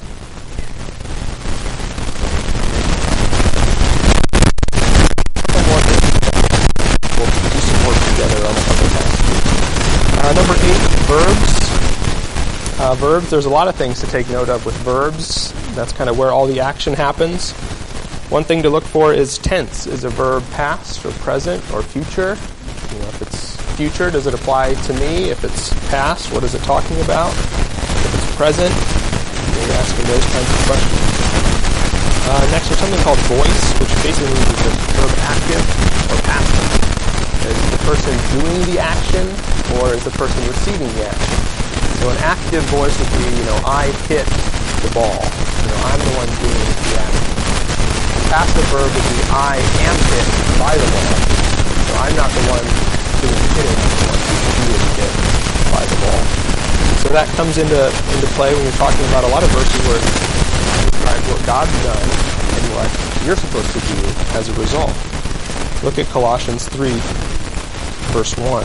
S1: Together on a couple passages. Uh, number eight, verbs. Uh, verbs, there's a lot of things to take note of with verbs. That's kind of where all the action happens. One thing to look for is tense. Is a verb past or present or future? You know, if it's future, does it apply to me? If it's past, what is it talking about? If it's present, you're asking those kinds of questions. Uh, next, there's something called voice, which basically means is the verb active or passive. Is the person doing the action, or is the person receiving the action? So an active voice would be, you know, I hit the ball. You know, I'm the one doing the action. A passive verb would be I am hit by the ball. So I'm not the one doing the hitting, I'm the one being hit by the ball. So that comes into into play when you're talking about a lot of verses where it describes what God's done and what you're supposed to do as a result. Look at Colossians three. Verse one.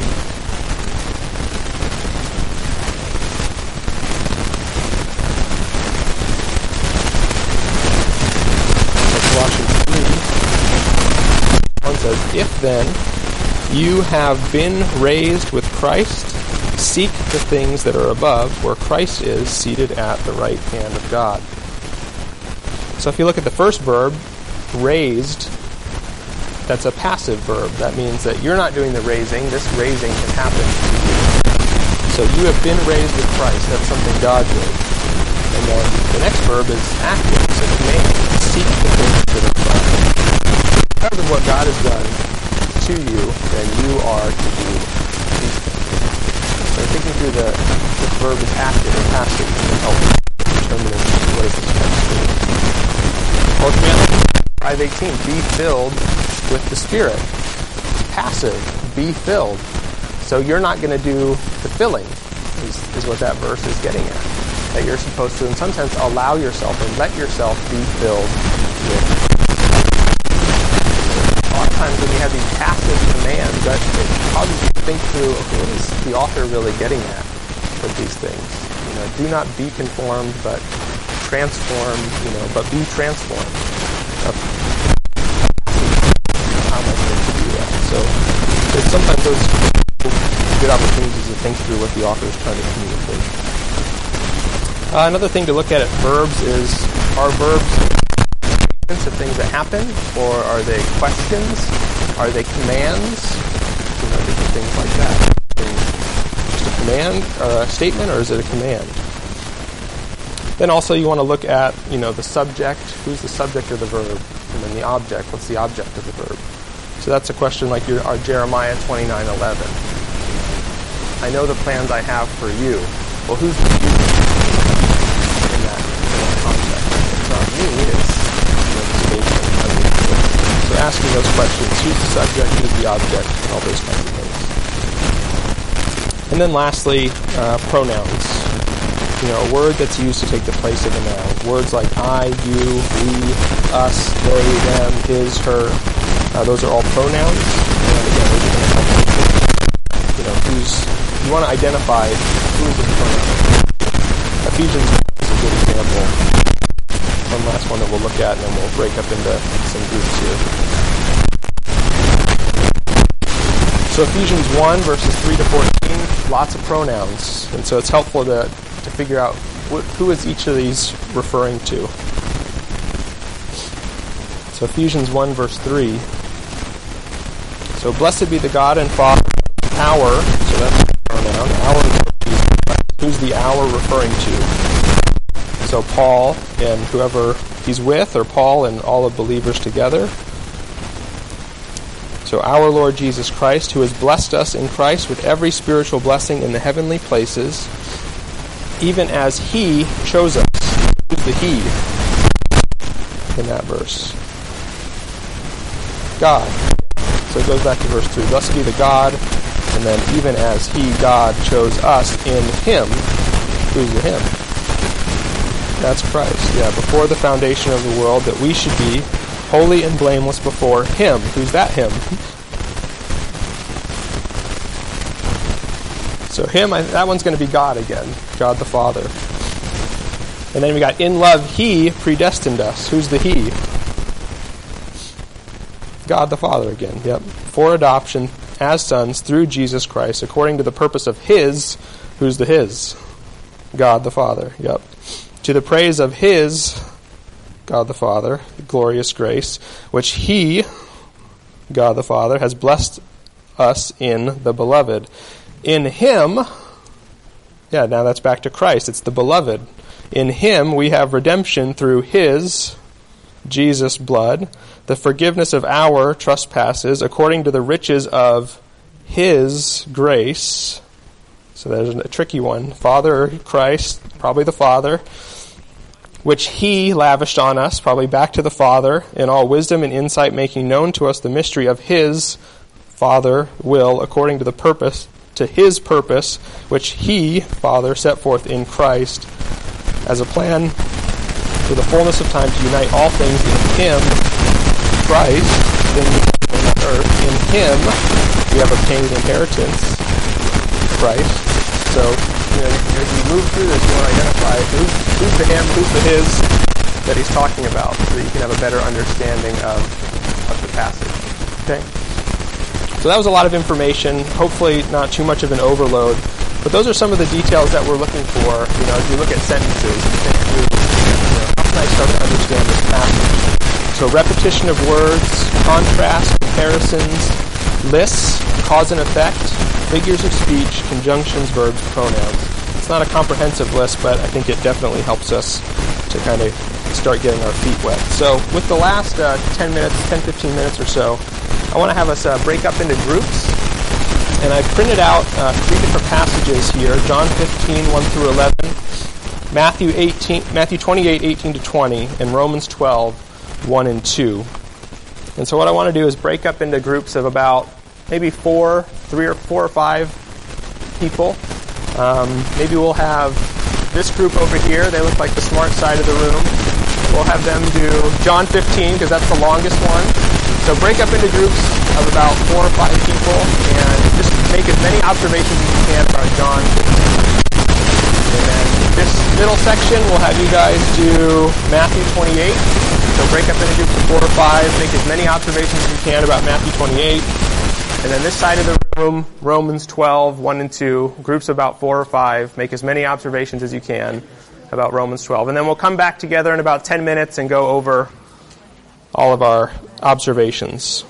S1: Colossians three. one says, "If then you have been raised with Christ, seek the things that are above, where Christ is, seated at the right hand of God." So if you look at the first verb, raised, that's a passive verb. That means that you're not doing the raising. This raising can happen to you. So you have been raised with Christ. That's something God did. And then the next verb is active. It's a command. Seek the things that are above. Because of what God has done to you, then you are to do these things. So thinking through the, the verb is active or passive can help determine what is this text doing. Or command five eighteen, be filled with the Spirit. It's passive. Be filled. So you're not going to do the filling, is, is what that verse is getting at. That you're supposed to, in some sense, allow yourself and let yourself be filled with. A lot of times when you have these passive commands, that it causes you to think through, okay, what is the author really getting at with these things? You know, do not be conformed, but transform, you know, but be transformed. Uh, how am I supposed to do that? So there's sometimes those good opportunities to think through what the author is trying to communicate. Uh, another thing to look at at verbs is, are verbs statements of things that happen, or are they questions? Are they commands? You know, different things like that. Just a command, or a statement, or is it a command? Then also you want to look at, you know, the subject. Who's the subject of the verb? And then the object. What's the object of the verb? So that's a question like your, our Jeremiah twenty-nine eleven. I know the plans I have for you. Well, who's the you in that, in that context? It's not me, it's, you know, the statement. So asking those questions, who's the subject, who's the object, and all those kinds of things. And then lastly, uh, pronouns. You know, a word that's used to take the place of a noun. Words like I, you, we, us, they, them, his, her. Uh, those are all pronouns. And again, those are going to help you, you know, who's, you want to identify who is the pronoun. Ephesians is a good example. One last one that we'll look at, and then we'll break up into some groups here. So Ephesians one, verses three to fourteen, lots of pronouns. And so it's helpful to, to figure out wh- who is each of these referring to. So Ephesians one, verse three. So blessed be the God and Father, our, so that's the pronoun, our, who's the our referring to? So Paul and whoever he's with, or Paul and all of believers together. So our Lord Jesus Christ, who has blessed us in Christ with every spiritual blessing in the heavenly places, even as he chose us. Who's the he in that verse? God. So it goes back to verse three. Blessed be the God, and then even as he, God, chose us in him. Who's the him? That's Christ. Yeah, before the foundation of the world, that we should be holy and blameless before him. Who's that him? So him, I, that one's going to be God again. God the Father. And then we got, in love he predestined us. Who's the he? God the Father again, yep. For adoption as sons through Jesus Christ, according to the purpose of his, who's the his? God the Father, yep. To the praise of his, God the Father, glorious grace, which he, God the Father, has blessed us in the beloved. In him, yeah, now that's back to Christ, it's the beloved. In him we have redemption through his, Jesus' blood, the forgiveness of our trespasses according to the riches of his grace. So there's a tricky one. Father, Christ, probably the Father, which he lavished on us, probably back to the Father, in all wisdom and insight, making known to us the mystery of his Father will, according to the purpose, to his purpose, which he, Father, set forth in Christ as a plan for the fullness of time to unite all things in him, Christ, in the earth. In him we have obtained inheritance, Christ. So, you know, as we move through this, you want to identify who's, who's the him, who's the his that he's talking about, so that you can have a better understanding of, of the passage. Okay? So that was a lot of information, hopefully not too much of an overload, but those are some of the details that we're looking for, you know, as we look at sentences, and think through, you know, how can I start to understand this passage? So repetition of words, contrast, comparisons, lists, cause and effect, figures of speech, conjunctions, verbs, pronouns. It's not a comprehensive list, but I think it definitely helps us to kind of start getting our feet wet. So with the last uh, ten minutes, ten, fifteen minutes or so, I want to have us uh, break up into groups. And I printed out uh, three different passages here: John fifteen, one through eleven, Matthew eighteen, Matthew twenty-eight, eighteen to twenty, and Romans twelve, one and two. And so what I want to do is break up into groups of about maybe four, three or four or five people. Um, maybe we'll have this group over here. They look like the smart side of the room. We'll have them do John fifteen, because that's the longest one. So break up into groups of about four or five people and just make as many observations as you can about John fifteen. And then This middle section, we'll have you guys do Matthew twenty-eight. So break up into groups of four or five, make as many observations as you can about Matthew twenty-eight. And then this side of the room, Romans twelve, one and two, groups of about four or five, make as many observations as you can about Romans twelve. And then we'll come back together in about ten minutes and go over all of our observations.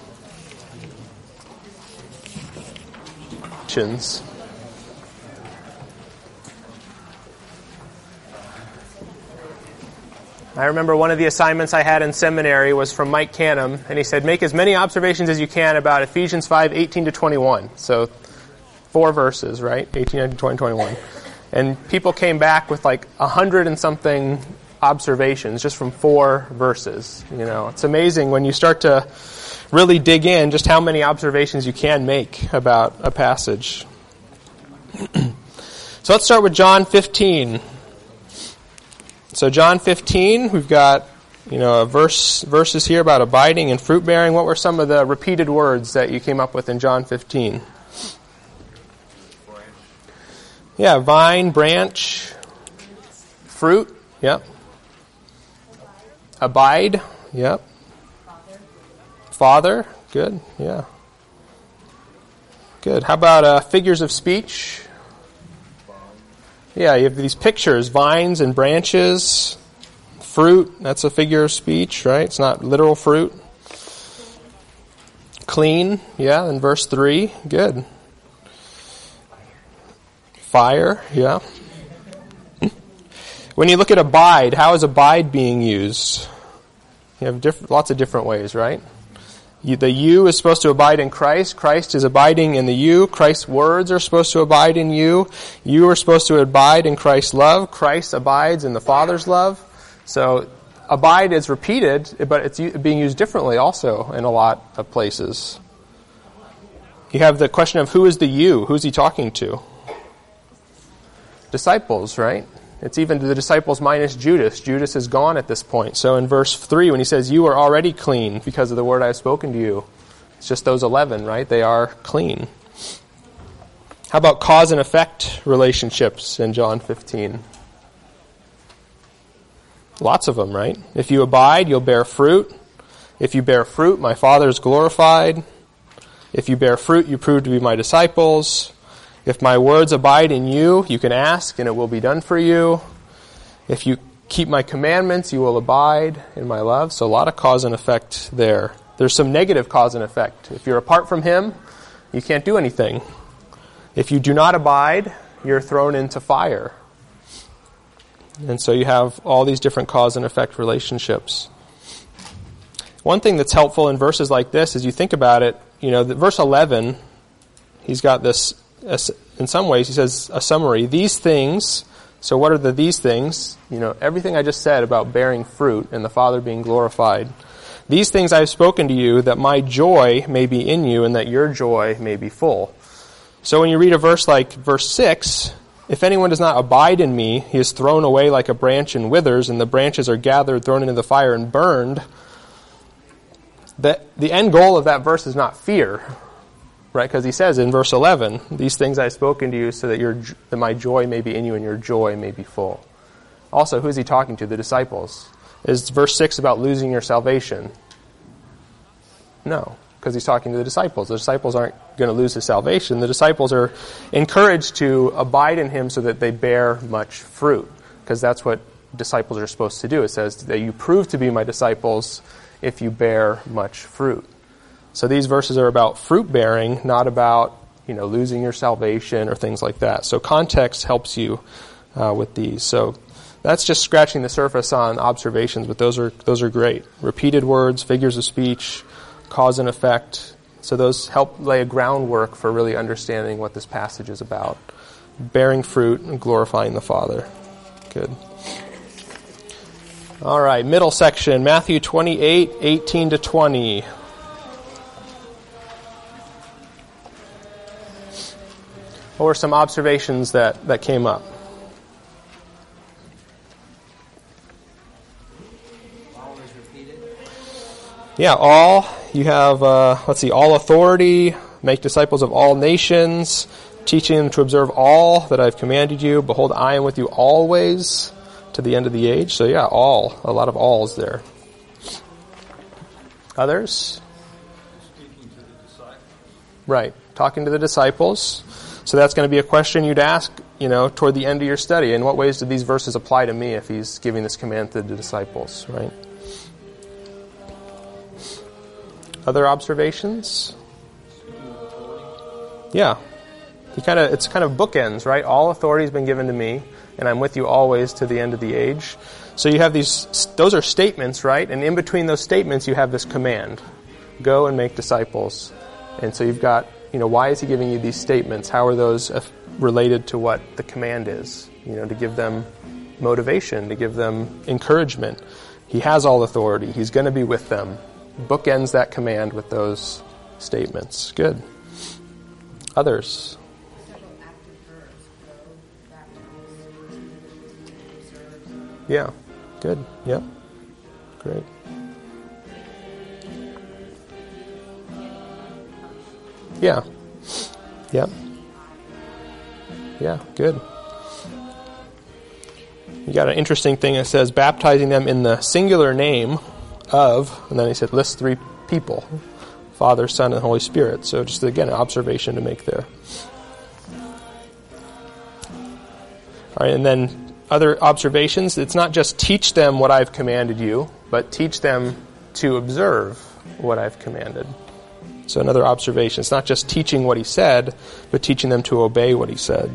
S1: I remember one of the assignments I had in seminary was from Mike Canham, and he said, make as many observations as you can about Ephesians five, eighteen to twenty-one. So four verses, right? eighteen, nineteen, twenty, twenty-one. And people came back with like a hundred and something observations just from four verses. You know, it's amazing when you start to really dig in just how many observations you can make about a passage. So let's start with John fifteen. So John fifteen, we've got, you know, a verse verses here about abiding and fruit bearing. What were some of the repeated words that you came up with in John fifteen? Yeah, vine, branch, fruit, yep. Abide, yep. Father, good, yeah. Good. How about uh, figures of speech? Yeah, you have these pictures, vines and branches, fruit, that's a figure of speech, right? It's not literal fruit. Clean, yeah, in verse three, good. Fire, yeah. When you look at abide, how is abide being used? You have diff- lots of different ways, right? You, the you is supposed to abide in Christ. Christ is abiding in the you. Christ's words are supposed to abide in you. You are supposed to abide in Christ's love. Christ abides in the Father's love. So abide is repeated, but it's being used differently also in a lot of places. You have the question of who is the you? Who's he talking to? Disciples, right? It's even to the disciples minus Judas. Judas is gone at this point. So in verse three, when he says, you are already clean because of the word I have spoken to you, it's just those eleven, right? They are clean. How about cause and effect relationships in John fifteen? Lots of them, right? If you abide, you'll bear fruit. If you bear fruit, my Father is glorified. If you bear fruit, you prove to be my disciples. If my words abide in you, you can ask and it will be done for you. If you keep my commandments, you will abide in my love. So a lot of cause and effect there. There's some negative cause and effect. If you're apart from him, you can't do anything. If you do not abide, you're thrown into fire. And so you have all these different cause and effect relationships. One thing that's helpful in verses like this is you think about it, you know, the verse eleven, he's got this, in some ways, he says a summary. These things, so what are the these things? You know, everything I just said about bearing fruit and the Father being glorified. These things I have spoken to you, that my joy may be in you and that your joy may be full. So when you read a verse like verse six, if anyone does not abide in me, he is thrown away like a branch and withers, and the branches are gathered, thrown into the fire, and burned. The, the end goal of that verse is not fear. Right, because he says in verse eleven, these things I have spoken to you so that your that my joy may be in you and your joy may be full. Also, who is he talking to? The disciples. Is verse six about losing your salvation? No, because he's talking to the disciples. The disciples aren't going to lose his salvation. The disciples are encouraged to abide in him so that they bear much fruit, because that's what disciples are supposed to do. It says that you prove to be my disciples if you bear much fruit. So these verses are about fruit bearing, not about, you know, losing your salvation or things like that. So context helps you uh, with these. So that's just scratching the surface on observations, but those are those are great. Repeated words, figures of speech, cause and effect. So those help lay a groundwork for really understanding what this passage is about. Bearing fruit and glorifying the Father. Good. All right, middle section, Matthew twenty-eight, eighteen to twenty. What were some observations that, that came up?
S6: All is repeated.
S1: Yeah, all. You have, uh, let's see, all authority, make disciples of all nations, teaching them to observe all that I've commanded you. Behold, I am with you always to the end of the age. So yeah, all. A lot of alls there. Others?
S7: Speaking to the disciples.
S1: Right. Talking to the disciples. So that's going to be a question you'd ask, you know, toward the end of your study. In what ways do these verses apply to me if he's giving this command to the disciples, right? Other observations? Yeah. He kind of it's kind of bookends, right? All authority has been given to me, and I'm with you always to the end of the age. So you have these, those are statements, right? And in between those statements, you have this command. Go and make disciples. And so you've got, you know, why is he giving you these statements? How are those related to what the command is? You know, to give them motivation, to give them encouragement. He has all authority. He's going to be with them. Bookends that command with those statements. Good. Others? Yeah. Good. Yep. Great. Yeah. Yep. Yeah. Good. You got an interesting thing that says baptizing them in the singular name of, and then he said list three people, Father, Son, and Holy Spirit. So just again, an observation to make there. All right, and then other observations. It's not just teach them what I've commanded you, but teach them to observe what I've commanded. So another observation. It's not just teaching what he said, but teaching them to obey what he said.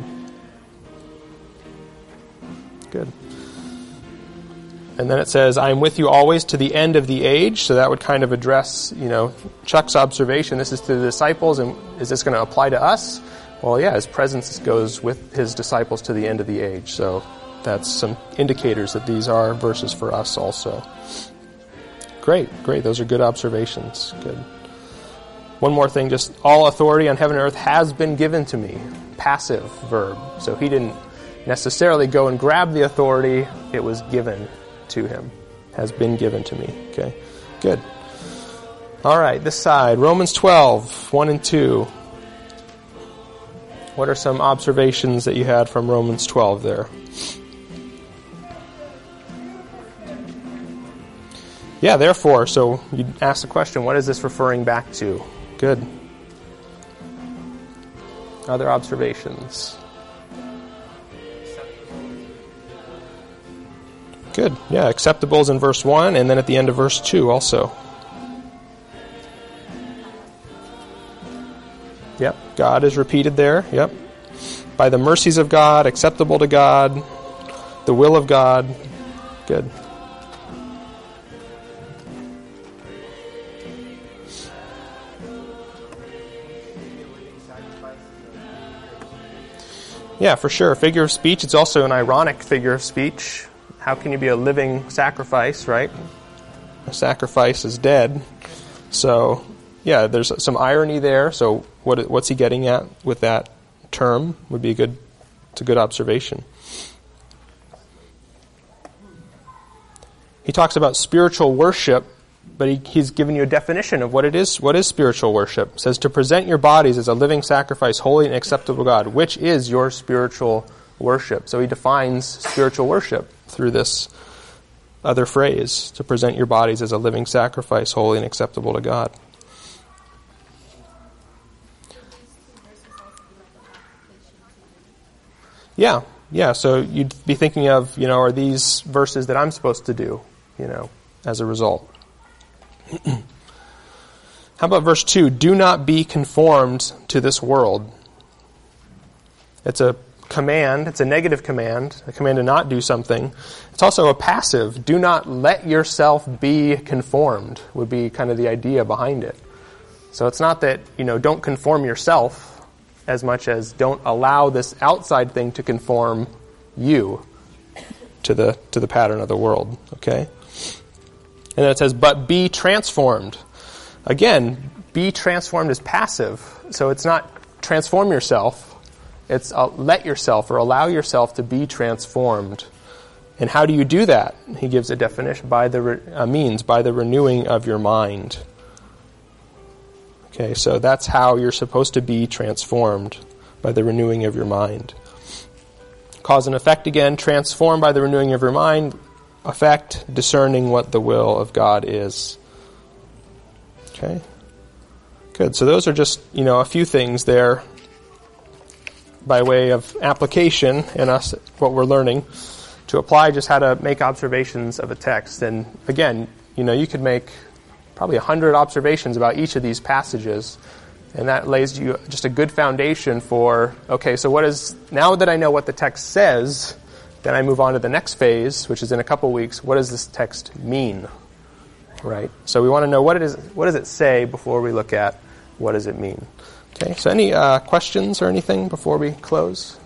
S1: Good. And then it says, I am with you always to the end of the age. So that would kind of address, you know, Chuck's observation. This is to the disciples, and is this going to apply to us? Well, yeah, his presence goes with his disciples to the end of the age. So that's some indicators that these are verses for us also. Great, great. Those are good observations. Good. One more thing, just all authority on heaven and earth has been given to me. Passive verb. So he didn't necessarily go and grab the authority. It was given to him. Has been given to me. Okay, good. All right, this side. Romans twelve, one and two. What are some observations that you had from Romans twelve there? Yeah, therefore. So you ask the question, what is this referring back to? Good. Other observations? Good. Yeah, acceptable is in verse one, and then at the end of verse two also. Yep, God is repeated there. Yep. By the mercies of God, acceptable to God, the will of God. Good. Yeah, for sure. Figure of speech. It's also an ironic figure of speech. How can you be a living sacrifice, right? A sacrifice is dead. So, yeah, there's some irony there. So what what's he getting at with that term would be a good, it's a good observation. He talks about spiritual worship, but he, he's given you a definition of what it is. What is spiritual worship? It says to present your bodies as a living sacrifice, holy and acceptable to God, which is your spiritual worship. So he defines spiritual worship through this other phrase, to present your bodies as a living sacrifice, holy and acceptable to God. Yeah, yeah. So you'd be thinking of, you know, are these verses that I'm supposed to do, you know, as a result? How about verse two? Do not be conformed to this world. It's a command. It's a negative command, a command to not do something. It's also a passive. Do not let yourself be conformed would be kind of the idea behind it. So it's not that, you know, don't conform yourself as much as don't allow this outside thing to conform you to the to the pattern of the world. Okay? And then it says, but be transformed. Again, be transformed is passive. So it's not transform yourself. It's uh, let yourself or allow yourself to be transformed. And how do you do that? He gives a definition by the re- uh, means by the renewing of your mind. Okay, so that's how you're supposed to be transformed, by the renewing of your mind. Cause and effect again, transformed by the renewing of your mind. Effect, discerning what the will of God is. Okay? Good. So those are just, you know, a few things there by way of application in us, what we're learning, to apply just how to make observations of a text. And again, you know, you could make probably a hundred observations about each of these passages, and that lays you just a good foundation for, okay, so what is, now that I know what the text says, then I move on to the next phase, which is in a couple weeks. What does this text mean? Right? So we want to know what it is, what does it say before we look at what does it mean. Okay, so any uh, questions or anything before we close?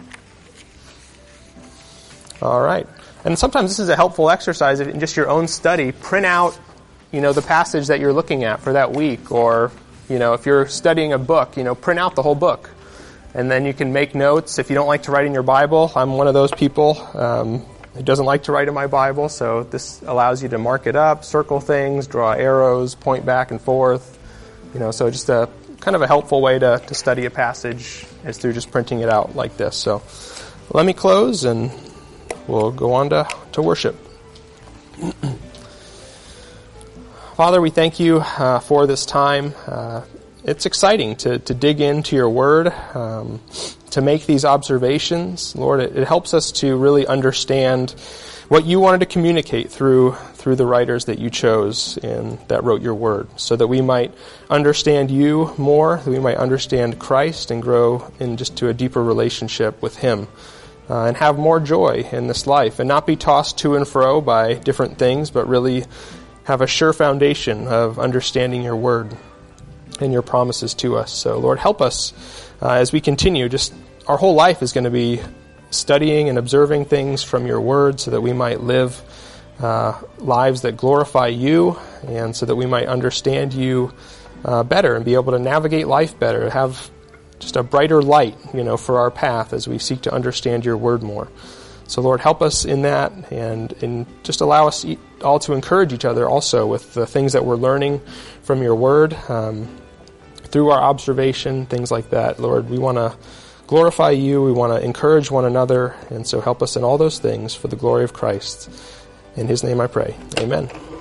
S1: All right. And sometimes this is a helpful exercise in just your own study. Print out, you know, the passage that you're looking at for that week, or, you know, if you're studying a book, you know, print out the whole book. And then you can make notes. If you don't like to write in your Bible, I'm one of those people um, who doesn't like to write in my Bible, so this allows you to mark it up, circle things, draw arrows, point back and forth. You know, so just a kind of a helpful way to, to study a passage is through just printing it out like this. So let me close and we'll go on to, to worship. Father, we thank you uh, for this time. Uh, it's exciting to, to dig into your word, um, to make these observations. Lord, it, it helps us to really understand what you wanted to communicate through through the writers that you chose and that wrote your word, so that we might understand you more, that we might understand Christ and grow in just to a deeper relationship with him, uh, and have more joy in this life and not be tossed to and fro by different things, but really have a sure foundation of understanding your word and your promises to us. So Lord, help us uh, as we continue. Just our whole life is going to be studying and observing things from your word, so that we might live uh, lives that glorify you, and so that we might understand you uh, better and be able to navigate life better, have just a brighter light, you know, for our path as we seek to understand your word more. So Lord, help us in that, and, and just allow us all to encourage each other also with the things that we're learning from your word, um, through our observation, things like that. Lord, we want to glorify you, we want to encourage one another, and so help us in all those things for the glory of Christ. In his name I pray. Amen.